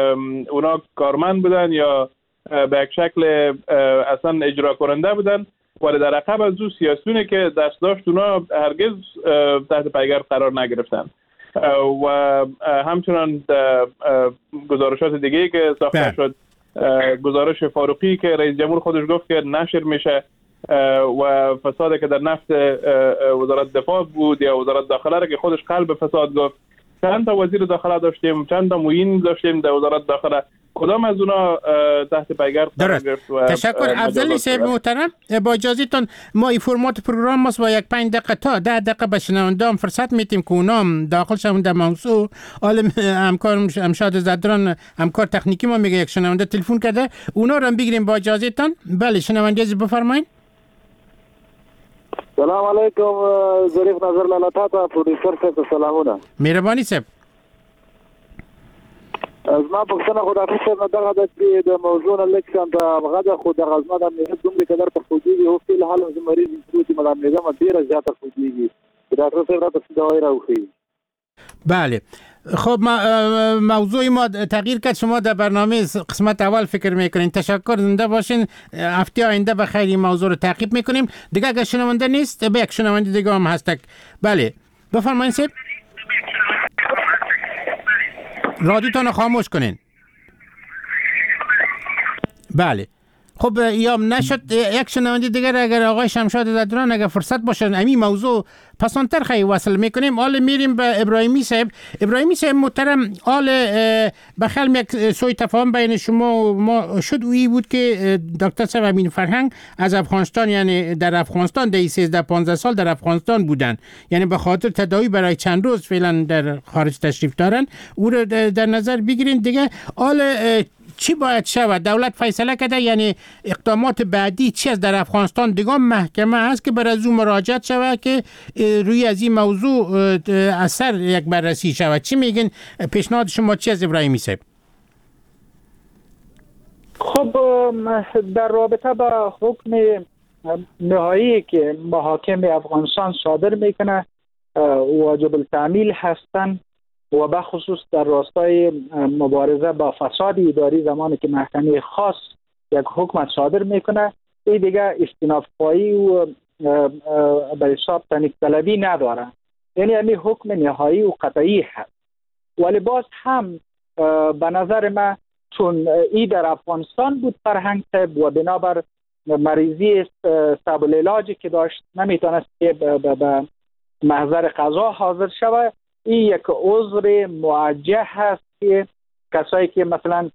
اونا کارمند بودن یا به یک شکل اصلا اجرا کننده بودن ولی در عقب از او سیاسیونی که دست داشت اونا هرگز تحت پیگرد قرار نگرفتن و همچنان گزارشات دیگه که ساخته شد، گزارش فاروقی که رئیس جمهور خودش گفت که نشر میشه و فسادی که در نفت وزارت دفاع بود یا وزارت داخله را که خودش قلب فساد گفت. چند تا وزیر داخله داشتیم، چند تا معین داشتیم در وزارت داخله، کدام از اونا تحت پیگرد قرار گرفت؟ و تشکر افضلی صاحب محترم. با اجازهتون ما این فرمات پروگرام ماست و یک پنج دقیقه تا ده دقیقه به شنونده‌ام فرصت میتیم که اونام داخل شون در موضوع. عالم همکار امشاد زدران همکار تکنیکی ما میگه یک شنونده تلفن کرده، اونا رو هم بگیریم با اجازهتون. بله شنونده عزیز بفرمایید. سلام علیکم ظریف نظر لالتا تا پروډوسر صاحب سلامونه. مهرباني صاحب. از ما پښتنه خدای صاحب دغه د د موضوع نه لیکم دا غدا خو د غزما د مهد دومره قدر په خوږي او په حال د مریض چې مدام نظام ډیره زیاته خوږي دا ټول څه راته دای راوخی. بله خب موضوع ما تغییر کرد، شما در برنامه قسمت اول فکر میکنین. تشکر، زنده باشین. هفته آینده به خیر این موضوع رو تعقیب میکنیم. دیگه اگر شنونده نیست به یک شنونده دیگه هم هست. بله بفرمایید صاحب. رادیوتون رو خاموش کنین. بله خب یا نشد یک شنونده دیگر اگر آقای شمشاد زدران اگر فرصت باشه همین موضوع پسانتر خیلی وصل میکنیم. حالا میریم به ابراهیمی صاحب. ابراهیمی صاحب محترم، حال بخلم یک سوی تفاهم بین شما و ما شد وی بود که دکتر صاحب امین فرهنگ از افغانستان، یعنی در افغانستان در سیزده پانزده سال در افغانستان بودن، یعنی به خاطر تداوی برای چند روز فعلا در خارج تشریف دارن، او رو در نظر بگیرین. دیگه حال چی باید شود؟ دولت فیصله کرده، یعنی اقدامات بعدی چی از در افغانستان؟ دیگه محکمه هست که بر از اون مراجعت شود که روی از این موضوع اثر یک بررسی شود. چی میگین؟ پیشنهاد شما چی از ابراهیمی صاحب؟ خب در رابطه با حکم نهایی که محاکم افغانستان صادر میکنه واجب التعمیل هستند و به خصوص در راستای مبارزه با فساد اداری زمانی که محکمه خاص یک حکم صادر میکنه، این دیگه استیناف پایی و به حساب تنیک طلبی نداره، یعنی همین حکم نهایی و قطعی هست. ولی باز هم به نظر من چون ای در افغانستان بود فرهنگ صاحب و بنابر مریضی صعب العلاجی که داشت نمیتونست که به محضر قضا حاضر شود، این یک عذر موجه هست که کسایی که مثلا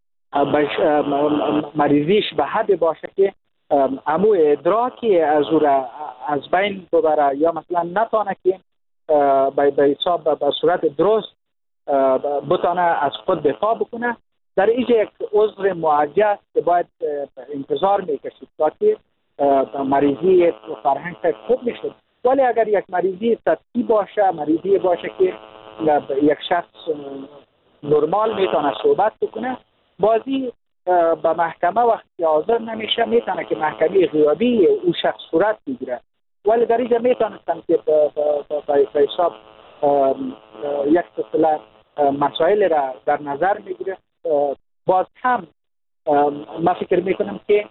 مریضیش به حد باشه که امو ادراکی از او را از بین ببره یا مثلا نتانه که به حساب به صورت درست بتانه از خود دفاع بکنه، در اینجا یک عذر موجه است که باید انتظار میکشید تا که مریضی فرهنگ خوب میشه. ولی اگر یک مریضی سطحی باشه، مریضی باشه که یک شخص نرمال میتونه صحبت بکنه، بازی به محکمه وقتی حاضر نمیشه میتونه که محکمه غیابی او شخص صورت بگیره. ولی در اینجا میتونستم که به حساب یک سلسله مسائل را در نظر میگیره. باز هم ما فکر میکنم که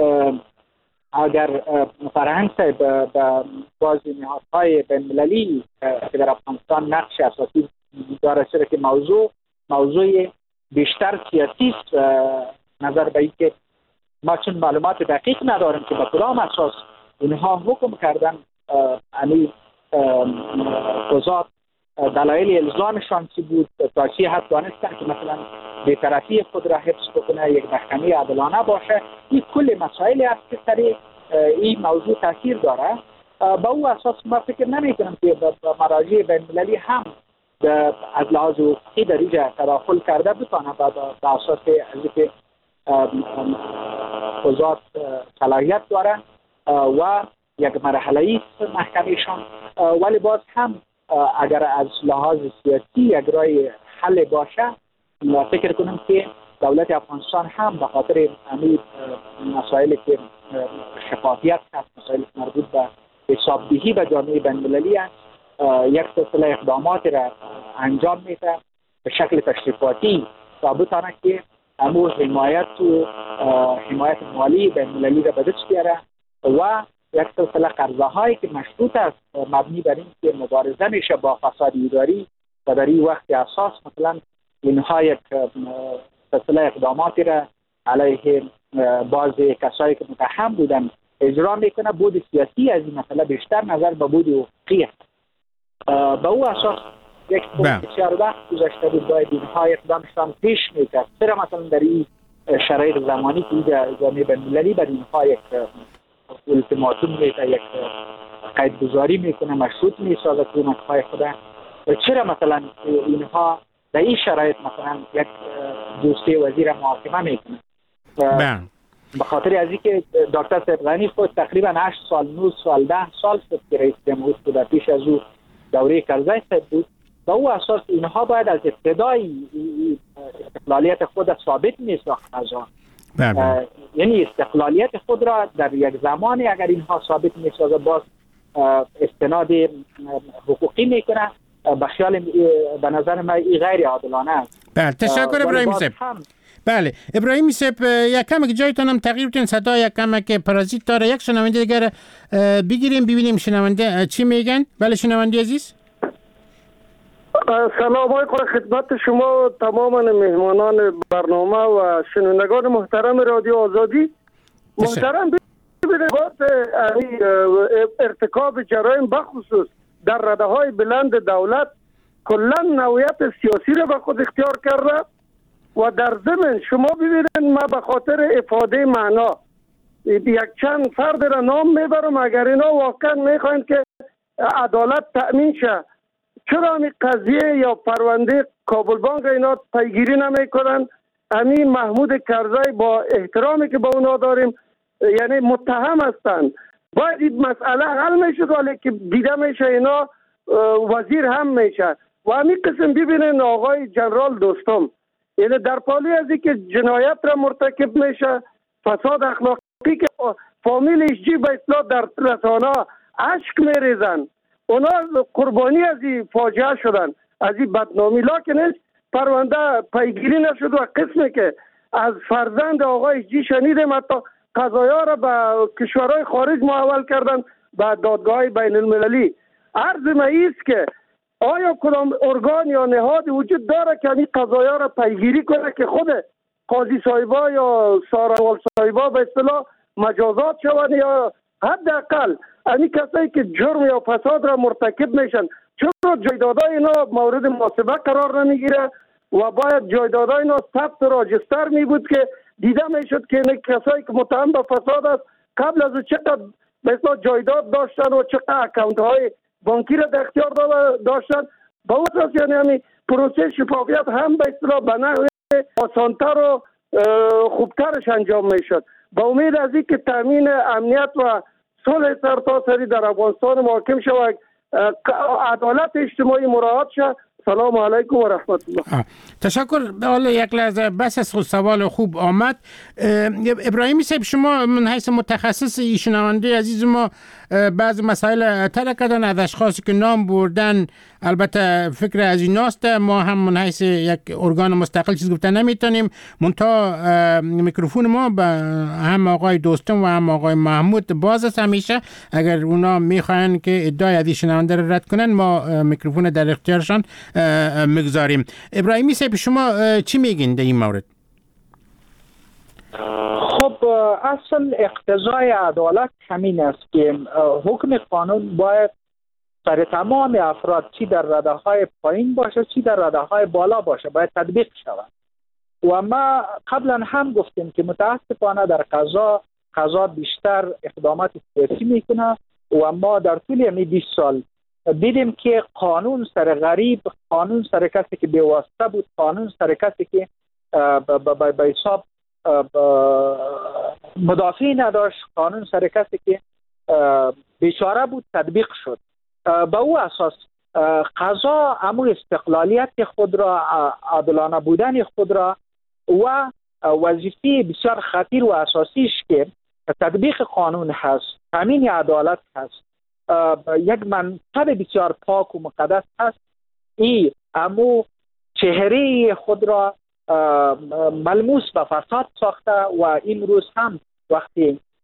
اگر فرهنگ صاحب به بازی نهادهای بین‌المللی که در افغانستان نقش اساسی داره، چرا که موضوع موضوع بیشتر سیاسی است، نظر به این که ما چون معلومات دقیق نداریم که به کدام اساس اینها حکم کردن، یعنی قضات دلایل الزامشان چی بود، تا چی حد دانستن که مثلا بی‌طرفی خود را حفظ بکنه، یک محکمه عادلانه باشه. این کل مسائل است که سر این موضوع تاثیر داره. با او اساس ما فکر نمی‌کنم که مراجع بین‌المللی هم از لحاظ حقوقی در اینجا تداخل کرده بتونه به اساس از که قضات صلاحیت دارن و یک مرحله است محکمهشان. ولی باز هم اگر از لحاظ سیاسی یک رای حل باشه، فکر کنم که دولت افغانستان هم به خاطر همین مسائلی که شفافیت هست، مسائل مربوط به حسابدهی به جامعه بین‌المللی است، یک سلسله اقدامات را انجام میده به شکل تشریفاتی تا بتونه که امور حمایت و حمایت مالی بین‌المللی را به دست بیاره و یک سلسله قرضه هایی که مشروط است مبنی بر این که مبارزه میشه با فساد اداری و در این وقت اساس مثلا اینها یک سلسله اقداماتی را علیه بعض کسایی که متهم بودن اجرا میکنه. بود سیاسی از این مسئله بیشتر نظر به بود حقوقی است. به او اساس یک بسیار وقت گذشته بود باید اینها اقدامشان پیش میکرد. چرا مثلا در این شرایط زمانی که جامعه بین‌المللی بر اینها یک التیماتوم میده، یک قیدگذاری میکنه، مشروط میسازه حکومت‌های خود، چرا مثلا اینها در این شرایط مثلا یک دوستی وزیر محاکمه میکنه؟ به خاطر از اینکه دکتر صاحب غنی خود تقریبا هشت سال، نه سال، ده سال شد که رئیس جمهور بود، پیش از او دوره کرزی صاحب بود. به او اساس اینها باید از ابتدای استقلالیت خود ثابت میساخت از آن. یعنی استقلالیت خود را در یک زمانی اگر اینها ثابت میسازه باز استناد حقوقی میکنه. به خیال به نظر من این غیر عادلانه است. بله تشکر ابراهیم صاحب. بله ابراهیم صاحب یک کم که جایتون هم تغییر بدین، صدا یک کم که پارازیت داره. یک شنونده دیگر بگیریم ببینیم شنونده چی میگن. بله شنونده عزیز. سلام علیکم خدمت شما تماما مهمانان برنامه و شنوندگان محترم رادیو آزادی. محترم ببینید ارتکاب جرایم بخصوص در رده های بلند دولت کلا نوعیت سیاسی را به خود اختیار کرده و در ضمن شما ببینید ما به خاطر افاده معنا یک چند فرد را نام میبرم. اگر اینا واقعا میخواین که عدالت تأمین شه، چرا این قضیه یا پرونده کابل بانک اینا پیگیری نمیکنن؟ همین محمود کرزی با احترامی که با اونا داریم یعنی متهم هستند، باید این مسئله حل میشد، ولی که دیده میشه اینا وزیر هم میشه. و همین قسم ببینین آقای جنرال دوستم، یعنی در پالی از که جنایت را مرتکب میشه، فساد اخلاقی که فامیلش جی به اصلاح در رسانه اشک میریزن، اونا قربانی از این فاجعه شدن، از این بدنامی. لکن پرونده پیگیری نشد و قسمی که از فرزند آقای جی شنیدیم حتی قضایا را به کشورهای خارج محول کردن به دادگاه بین المللی. عرض ما ایست که آیا کدام ارگان یا نهاد وجود داره که این قضایا را پیگیری کنه که خود قاضی صاحبا یا ساروال صاحبا به اصطلاح مجازات شوند، یا حداقل این کسایی که جرم یا فساد را مرتکب میشن چرا جایدادای اینا مورد محاسبه قرار نمیگیره و باید جایدادای اینا ثبت راجستر می بود که دیده میشد که این کسایی که متهم به فساد است قبل از چقدر به اصطلاح جایداد داشتن و چقدر اکانت های بانکی را در اختیار داشتن. با اون اساس یعنی همین پروسه شفافیت هم به اصطلاح به نحو آسانتر و خوبترش انجام میشد. با امید از این که تامین امنیت و صلح سرتاسری در افغانستان محکم شود، عدالت اجتماعی مراعات شد. سلام علیکم و رحمت الله. تشکر. حالا یک لحظه بس از خود سوال خوب آمد. ابراهیمی صاحب شما من حیث متخصص شنونده عزیز ما بعض مسائل طرح کردن از اشخاصی که نام بردن، البته فکر از ایناست، ما هم من حیث یک ارگان مستقل چیز گفتن نمیتونیم، منتها میکروفون ما به هم آقای دوستم و هم آقای محمود باز است همیشه. اگر اونا میخواین که ادعای از شنونده رو رد کنن ما میکروفون در اختیارشان مگذاریم. ابراهیمی صاحب شما چی میگین در این مورد؟ خب اصل اقتضای عدالت همین است که حکم قانون باید سر تمام افراد چی در رده های پایین باشه چی در رده های بالا باشه باید تطبیق شود. و ما قبلا هم گفتیم که متاسفانه در قضا قضا بیشتر اقدامات سیاسی میکنه و ما در طول همین بیست سال دیدیم که قانون سر غریب، قانون سر کسی که بی‌واسطه بود، قانون سر کسی که به حساب مدافعی نداشت، قانون سر کسی که بیچاره بود تطبیق شد. به او اساس قضا امو استقلالیت خود را، عادلانه بودن خود را و وظیفه بسیار خطیر و اساسیش که تطبیق قانون هست، تامین عدالت هست، یک منصب بسیار پاک و مقدس هست. این امو چهره خود را ملموس به فساد ساخته و این روز هم وقتی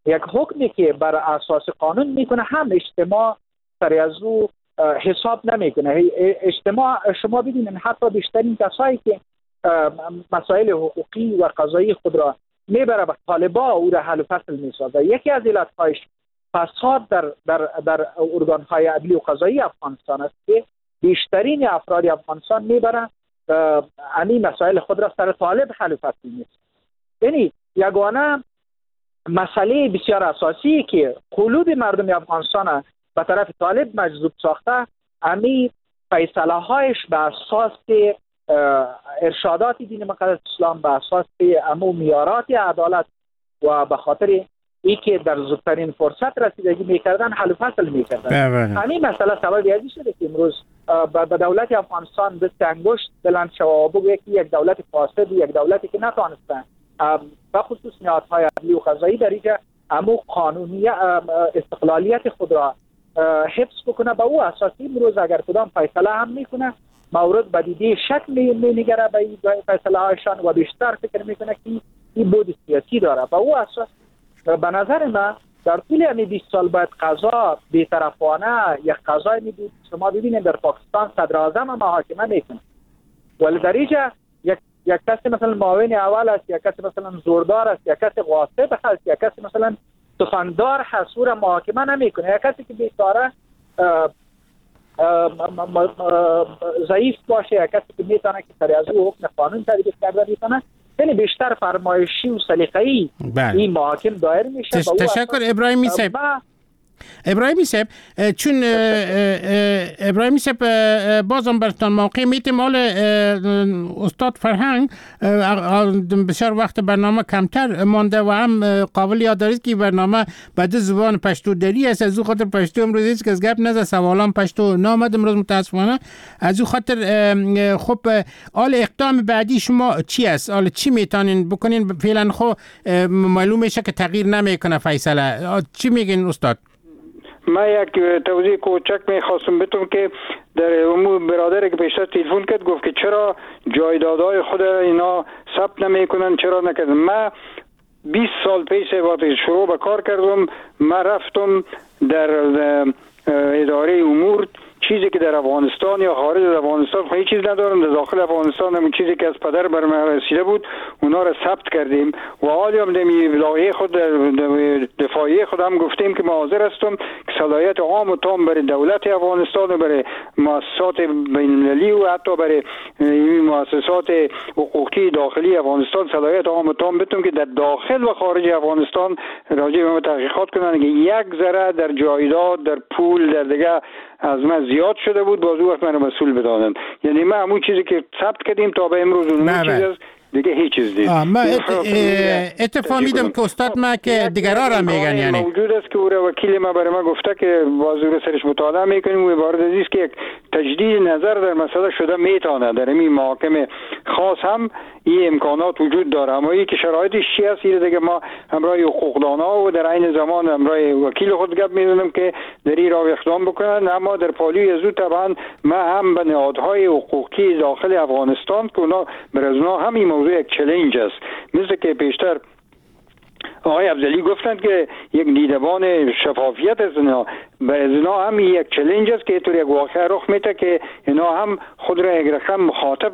یک حکمی که بر اساس قانون میکنه هم اجتماع سر از او حساب نمیکنه. اجتماع شما ببینید حتی بیشترین کسایی که مسائل حقوقی و قضایی خود را میبره به طالبا او را حل و فصل میسازه. یکی از علتهایش فساد در در در ارگانهای عدلی و قضایی افغانستان است که بیشترین افراد افغانستان میبرن امی مسائل خود را سر طالب حل و فصل میسازه. یعنی یگانه مسئله بسیار اساسی که قلوب مردم افغانستان به طرف طالب مجذوب ساخته امی فیصله هایش به اساس ارشادات دین مقدس اسلام، به اساس امو میارات عدالت و به خاطر ای که در زودترین فرصت رسیدگی میکردن حل و فصل میکردن. همین مسئله سبب ازی شده که امروز به دولت افغانستان دست انگشت بلند شود و بگوید که یک دولت فاسد، یک دولتی که نتوانسته به خصوص نهادهای عدلی و قضایی در اینجا امو قانونی استقلالیت خود را حفظ بکنه. به او اساسی امروز اگر کدام فیصله هم میکنه مورد به دیده شک می‌نگره به این فیصله هایشان و بیشتر فکر میکنه که این بود سیاسی داره. به او اساس به نظر من در طول همین بیست سال باید قضا بی‌طرفانه یک قضای می بود. شما ببینید در پاکستان صدر اعظم محاکمه میکنه ولی در اینجا یک یک کسی مثلا معاون اول است، یک کسی مثلا زوردار است، یک کسی غاصب است، یک کسی مثلا سخنندار هست او را محاکمه نمیکنه. یک کسی که بیچاره ضعیف باشه، یک کسی که میتونه که سر از او حکم قانون تطبیق کرده میتونه، یعنی بیشتر فرمایشی و سلیقه‌ای این محاکم دایر میشه. تش... تشکر ابراهیمی صاحب. ابراهیمی صاحب چون ابراهیمی صاحب بازم برتان موقع میتیم حال استاد فرهنگ بسیار وقت برنامه کمتر مانده و هم قابل یاد دارید که برنامه بعد زبان پشتو داری است. از او خاطر پشتو امروز هیچ کس گپ نزد، سوالان پشتو نامد امروز متاسفانه. از او خاطر خب حال اقدام بعدی شما چی است؟ حال چی میتونین بکنین؟ فعلا خب معلوم میشه که تغییر نمیکنه فیصله. چی میگین استاد؟ من یک توضیح کوچک میخواستم بتونم که در امور برادر که پیشتر تلفن کرد گفت که چرا جایدادهای خود اینا ثبت نمیکنن، چرا نکردن. من بیست سال پیش وقتی شروع به کار کردم من رفتم در اداره امور، چیزی که در افغانستان یا خارج از افغانستان خیلی چیز ندارم، در داخل افغانستان هم چیزی که از پدر بر من رسیده بود اونا را ثبت کردیم و حالی هم دمی لایحه خود دفاعی خود هم گفتیم که من حاضر هستم که صلاحیت عام و تام برای دولت افغانستان و برای مؤسسات بین‌المللی و حتی برای مؤسسات حقوقی داخلی افغانستان صلاحیت عام و تام بدم که در داخل و خارج افغانستان راجع به تحقیقات کنن که یک ذره در جایداد، در پول، در دیگه از من زیاد شده بود، باز او وقت من مسئول بدانند. یعنی ما همون چیزی که ثبت کردیم تا به امروز اون چیز است دیگه هیچ چیز دیگه. ما اتفاق میدم که استاد ما که دیگرها را میگن، یعنی موجود است که او وکیل ما برای ما گفته که باز او سرش مطالعه میکنیم و عبارت از است که یک تجدید نظر در مسئله شده میتونه در این محاکمه خاص هم این امکانات وجود داره. اما این که شرایطش چی است این دیگه ما همراه حقوقدانا و در عین زمان همراه وکیل خود گپ میزنم که در این راه اقدام بکنن. اما در پالوی از او طبعا ما هم به نهادهای حقوقی داخل افغانستان که اونا برازنا هم این موضوع یک چالش است، مثل که پیشتر آقای افضلی گفتند که یک دیدبان شفافیت است، اینا برای اینا هم یک چالش است که اینطور یک واقعه رخ میده که اینا هم خود را یک رقم مخاطب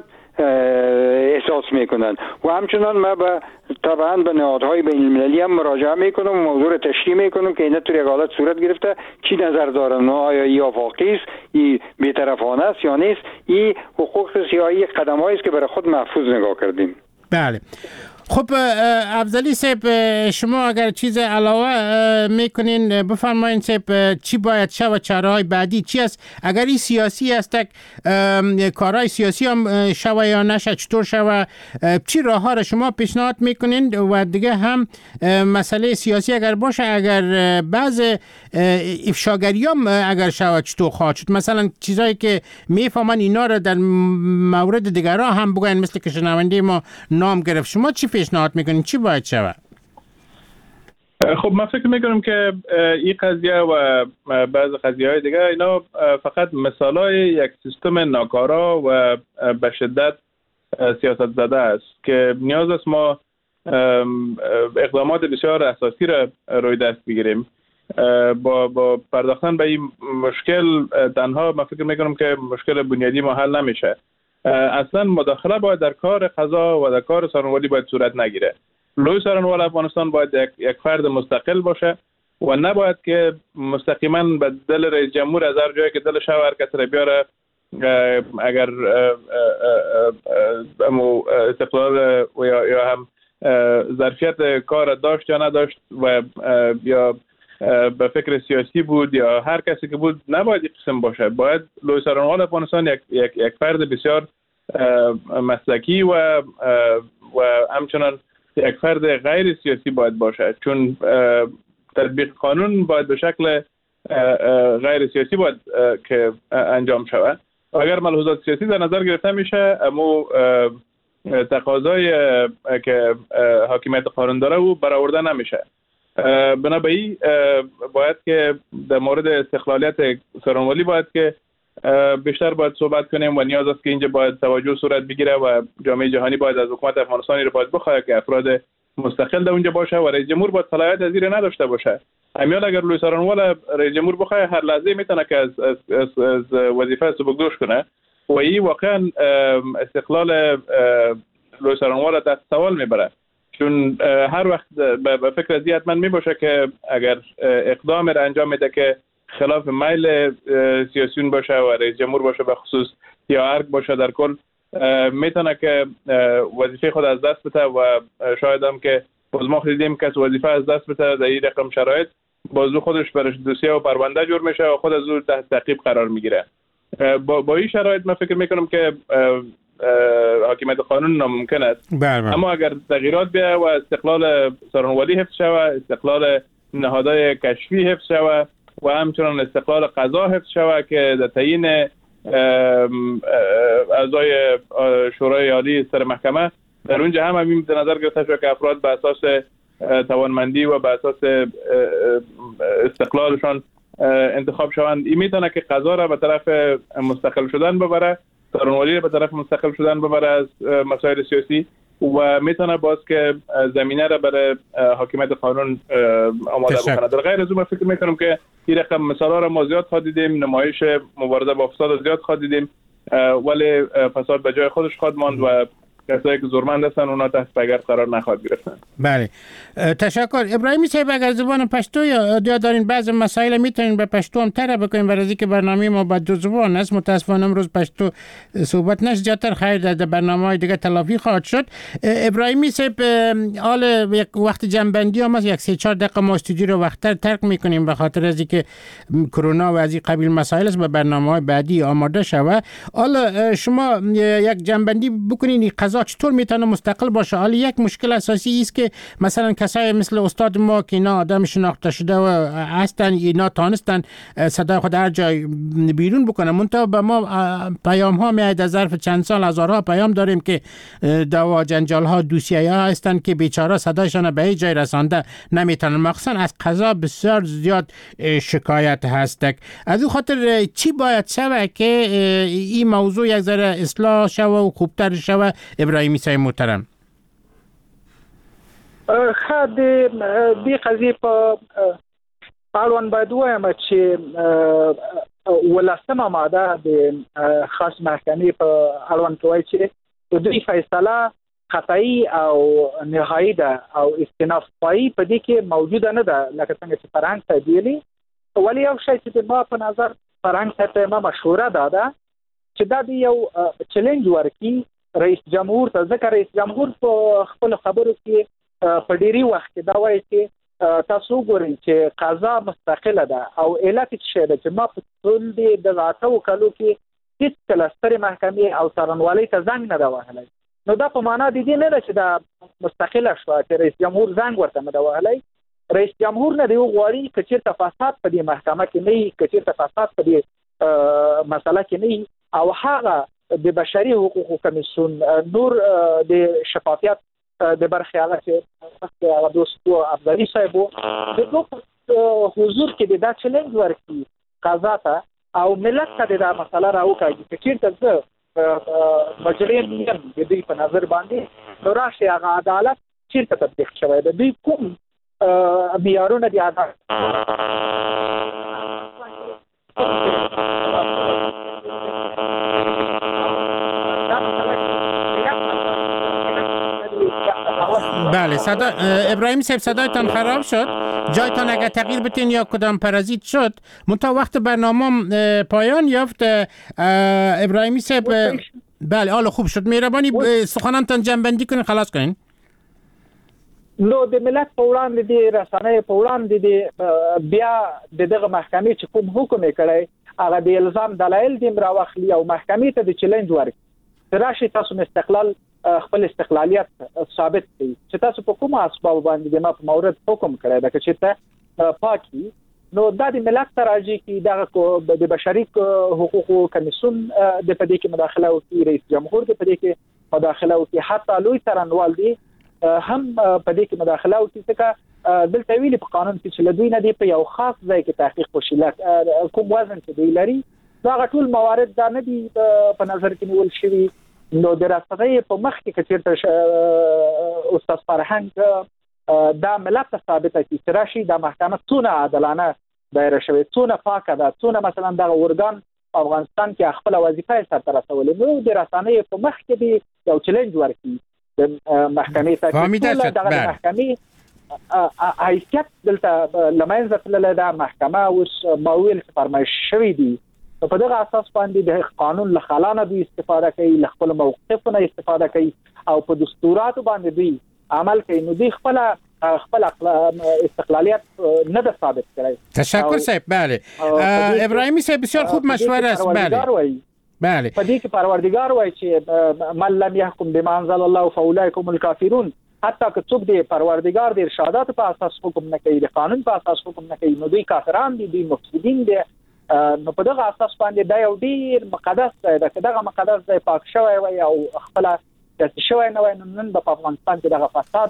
احساس میکنند و همچنان ما به طبعا به نهادهای بین المللی هم مراجعه میکنم و موضوع را تشریح میکنم که اینا طور یک حالت صورت گرفته چی نظر دارن، آیا این آفاقی است، این بی‌طرفانه است یا نیست. این حقوق سیاسی قدم‌هایی است که برای خود محفوظ نگاه کردیم. بله. خب افضلی صاحب شما اگر چیز علاوه میکنین بفرمایین صاحب، چی باید شود، چاره‌های بعدی چی است؟ اگر این سیاسی است کارهای سیاسی هم شود یا نشود، چطور شود، چی راه ها را شما پیشنهاد میکنین؟ و دیگه هم مسئله سیاسی اگر باشه، اگر بعض افشاگری هم اگر شود چطور خواهد شد؟ مثلا چیزایی که میفهمن اینا را در مورد دیگرها هم بگوین، مثل که شنونده ما نام گرفت. شما چی پیشنهاد میکنین؟ چی باید شود؟ خب من فکر میکنم که این قضیه و بعض قضیه های دیگه اینا فقط مثال های یک سیستم ناکارا و به شدت سیاست زده است که نیاز است ما اقدامات بسیار اساسی را روی دست بگیریم. با با پرداختن به این مشکل تنها من فکر میکنم که مشکل بنیادی ما حل نمیشه. اصلا مداخله باید در کار قضا و در کار سارنوالی باید صورت نگیره. لوی سارنوال افغانستان باید یک, یک فرد مستقل باشه و نباید که مستقیما به دل رئیس جمهور از هر جایی که دلش هر کس را بیاره، اگر استقلال یا یا هم ظرفیت کار داشت یا نداشت و یا به فکر سیاسی بود یا هر کسی که بود، نباید یک قسم باشه. باید لوی سارنوال افغانستان یک یک یک فرد بسیار مسلکی و و همچنان یک فرد غیر سیاسی باید باشه، چون تطبیق قانون باید به شکل غیر سیاسی باید که انجام شود. اگر ملحوظات سیاسی در نظر گرفته میشه، اما تقاضای که حاکمیت قانون داره او برآورده نمیشه. بنابراین باید که در مورد استقلالیت سارنوالی باید که بیشتر باید صحبت کنیم و نیاز است که اینجا باید توجه صورت بگیره و جامعه جهانی باید از حکومت افغانستانی رو باید بخواد که افراد مستقل در اونجا باشه و رئیس جمهور باید صلاحیت از این نداشته باشه. امیال اگر لوی سارنوال رئیس جمهور بخواد هر لحظه میتونه که از, از, از, از وظیفه سبکدوش کنه و این واقعا استقلال لوی سارنوال تحت سوال میبره، چون هر وقت به فکر از این حتما میباشه که اگر اقدام را انجام میده که خلاف میل سیاسیون باشه و رئیس جمهور باشه به خصوص یا ارگ باشه، در کل میتونه که وظیفه خود از دست بده و شاید هم که باز ما دیدیم که وظیفه از دست بده در این رقم شرایط بازو خودش برش دوسیه و پرونده جور میشه و خود از او تحت تعقیب قرار میگیره. با, با این شرایط من فکر میکنم که حاکمیت قانون ناممکن است. اما اگر تغییرات بیاید و استقلال سارنوالی حفظ شود، استقلال نهادهای کشفی حفظ شود و همچنان استقلال قضا حفظ شود که در تعیین اعضای شورای عالی سر محکمه در اونجا هم همین به نظر گرفته شده که افراد به اساس توانمندی و به اساس استقلالشان انتخاب شوند. این میتونه که قضا را به طرف مستقل شدن ببره، سارنوالی را به طرف مستقل شدن ببره از مسائل سیاسی و میتونه باز که زمینه را برای حاکمیت قانون آماده بکنه. در غیر از اون فکر میکنم که این رقم مثالا را ما زیاد خواهد دیدیم، نمایش مبارزه با فساد زیاد خواهد دیدیم، ولی فساد به جای خودش خواهد ماند و کسایی که زورمند هستن اونا تحت پایگرد قرار نخواهد گرفتن. بله، تشکر. ابراهیمی صاحب، اگر زبان پشتو یا دارین بعض مسائل میتونین به پشتو هم طرح بکنین، برای که برنامه ما با دو زبان است. متاسفانه امروز پشتو صحبت نش، جاتر خیر در برنامه‌های دیگه تلافی خواهد شد. ابراهیمی صاحب، حال یک وقت جنبندی هم است، یک سه چهار دقیقه ما استودیو رو وقتتر ترک میکنیم به خاطر از اینکه کرونا و از این قبیل مسائل است، به برنامه‌های بعدی آماده شود. حالا شما یک جنبندی بکنین قضا چطور میتونه مستقل باشه؟ حالا یک مشکل اساسی است که مثلا کسایی مثل استاد ما که اینا آدم شناخته شده و هستن، اینا تانستن صدای خود هر جای بیرون بکنن، منتها به ما پیام ها میاد در ظرف چند سال، هزارها پیام داریم که دعوا جنجال ها دوسیه ها هستن که بیچاره صدایشان به هیچ جای رسانده نمیتونن. مخصوصا از قضا بسیار زیاد شکایت هست. از اون خاطر چی باید شود که این موضوع یک ذره اصلاح شود و خوبتر شود؟ ابراهیمی صاحب محترم، خد دی قضیه په اړوند باید وایم چې ولسمه ماده د خاص محکمې په اړوند کې وایي چې د دوی فیصله قطعي او نهایي ده او استیناف پایي په دې کې موجوده نه ده، لکه څنګه چې فرهنګ ته ویلي. ولی یو شی چې د ما په نظر فرهنګ ته ما مشوره ده ده چې دا د یو چیلنج ورکړي رئیس جمهور ته، ځکه رئیس جمهور په خپل خبرو کې په ډیری وخت کې دا وایي چې تاسو ګورئ چې قضا مستقله ده او علت څه ده چې ما په ټول د اتو کالو کې هیڅ کله سترې محکمې او څارنوالۍ ته زنګ نه ده وهلی. نو دا په معنا د دې نه ده چې دا مستقله شوه چې رئیس جمهور زنګ ورته نه ده وهلی. رئیس جمهور نه دی غواړي که چېرته فساد په دې محکمه کې نه وي، که چېرته فساد په دې مسله کې نه وي، او هغه د بشري حقوقو کمیسیون نور د شفافیت د برخې هغه چې هغه دوستو افضلي صاحب د دوه حضور کې د دا چیلنج ورکړي قضا ته او ملت ته د دا مسله راوکاږي چې چېرته زه مجرم یم د دوی په نظر باندې، نو راشي هغه عدالت چیرته تطبیق شوی دی، دوی کوم معیارونه دي ادا بله. صدا ابراهیم صاحب صدایتان خراب شد، جایتان اگر تغییر بتین یا کدام پرازیت شد. منتها وقت برنامه پایان یافت. ابراهیمی صاحب بله حالا خوب شد، مهربانی سخنانتان جنبندی کنین خلاص کنین. نو د ملت په وړاندې دی رسنۍ په وړاندې دی بیا د دغه محکمې چې کوم حکم یې کړی هغه د الزام دلایل دې راوخلي او محکمې ته د چیلنج ورکړي راشي تاسو استقلال خپل استقلالیت ثابت کړئ چې تاسو په کومه اسباب باندې د ما په مورد حکم کړی دا چې ته پاکي. نو دا د ملت ته راځي چې دغه د بشري حقوقو کمیسیون د پدې کې مداخله وکړي، رئیس جمهور د پدې کې مداخله وکړي، حتی لوی څارنوال دی هم پدې کې مداخله وکړي ځکه دلته ویلي په قانون کې چې لدوی نه دی په یو خاص ځای کې تحقیق وشي کوم وزن چې دوی لري دا ټول موارد دا نه دي په نظر کې نیول شوي. نو د رسنۍ په مخ کې کچېرته استاد فرهنګ دا ملت ته ثابته کړي چې راشي دا محکمه څونه عادلانه دایره شوې، څونه پاکه ده، څونه مثلا دغه ورګان افغانستان کې خپل وظیفه یې سرته رسولې. نو د رسنۍ په مخ کې دی یو چیلنج ورکړي د محکمې ته چې دغه محکمې حیثیت دلته لمنځه تللی ده. محکمه اوس ماویل چې فرمایش شوي دي په دغه اساس باندې د قانون له خلا نه دوی استفاده کوي، له خپل موقفونو استفاده کوي او په دستوراتو باندې دوی عمل کوي. نو دوی خپل خپل استقلالیت نه ده ثابت کړی. تشکر صاحب. بله ابراهیمی صاحب بسیار خوب مشوره است. بله بله په دې کې پروردگار وایي چې من لم يحكم بما انزل الله فاولئک هم الکافرون. حتی که څوک دی پروردگار د ارشادات په اساس حکم نه کوي، د قانون په اساس حکم نه کوي، نو دوی کافران دي، دوی مفسدین دي. نو په دغه اساس باندې دا یو ډیر مقدس دی، دا دغه مقدس دی پاک شوی وي او خپل چې شوی نه وي. نن په افغانستان کې دغه فساد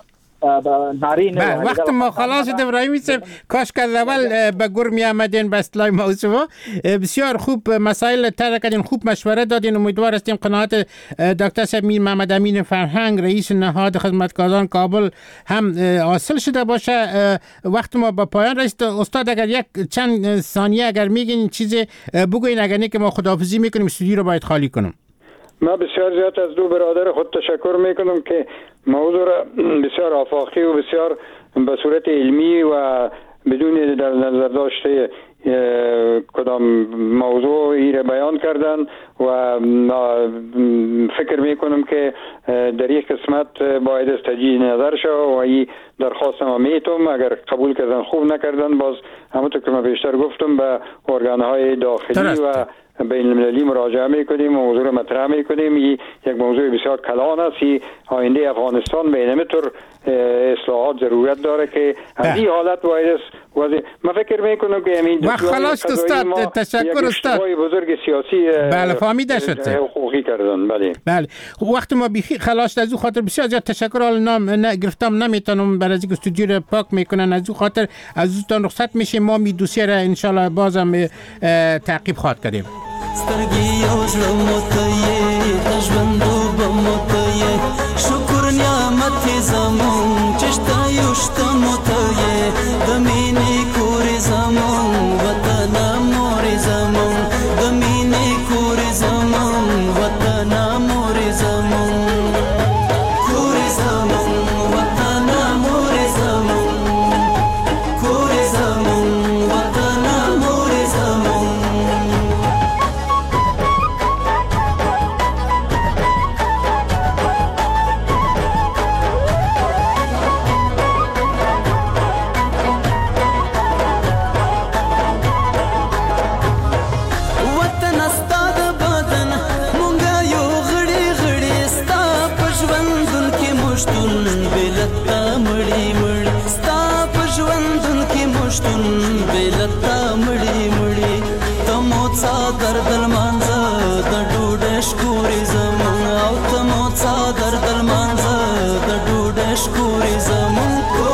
بله وقت ما خلاص شد ابراهیمی صاحب، کاش که از اول به گور می آمدین به اصطلاح موضوع. بسیار خوب مسائل طرح کردین، خوب مشوره دادین. امیدوار هستیم قناعت دکتر صاحب میر محمد امین فرهنگ رئیس نهاد خدمتگزاران کابل هم حاصل شده باشه. وقت ما به پایان رسید. استاد اگر یک چند ثانیه اگر میگین چیزی بگوین، اگر نه که ما خداحافظی میکنیم، استودیو رو باید خالی کنم. من بسیار زیاد از دو برادر خود تشکر میکنم که موضوع را بسیار آفاقی و بسیار به صورت علمی و بدون در نظر داشته کدام موضوعی را بیان کردن و فکر میکنم که در یک قسمت باید از تجدید نظر شد و این درخواست ما میتونم اگر قبول کردن خوب نکردن باز همونطور که من بیشتر گفتم به ارگانهای داخلی و بین المللی مراجعه میکنیم، موضوع رو مطرح میکنیم. یک موضوع بسیار کلان است. آینده افغانستان به این طور اصلاحات ضرورت داره که از این حالت باید است. من فکر میکنم که همین وقت خلاص استاد. تشکر استاد. بزرگ سیاسی بله فهمیده شد حقوقی کردن. بله بله وقت ما بیخی خلاص. از او خاطر بسیار زیاد تشکر. حالا نام نه گرفتم نمیتونم برای اینکه استودیو رو پاک میکنن. از او خاطر از دوستان رخصت میشیم. ما می دوسیه را ان شاء الله بازم تعقیب خواهد کردیم. سترګي یو زړه موته یې د ژوندو به موته یې شکر نعمت یې زمون چې شته یو شته موته یې د مینې کورې زمون وطنه مورې زمون د مینې کورې زمون وطنه مورې زمون کورې زمون وطنه مورې زمون کورې زمون وطنه مورې زمون دردل مانزه د ډوډۍ شکورې زمون او ته مو څا دردل مانزه د ډوډۍ شکورې زمون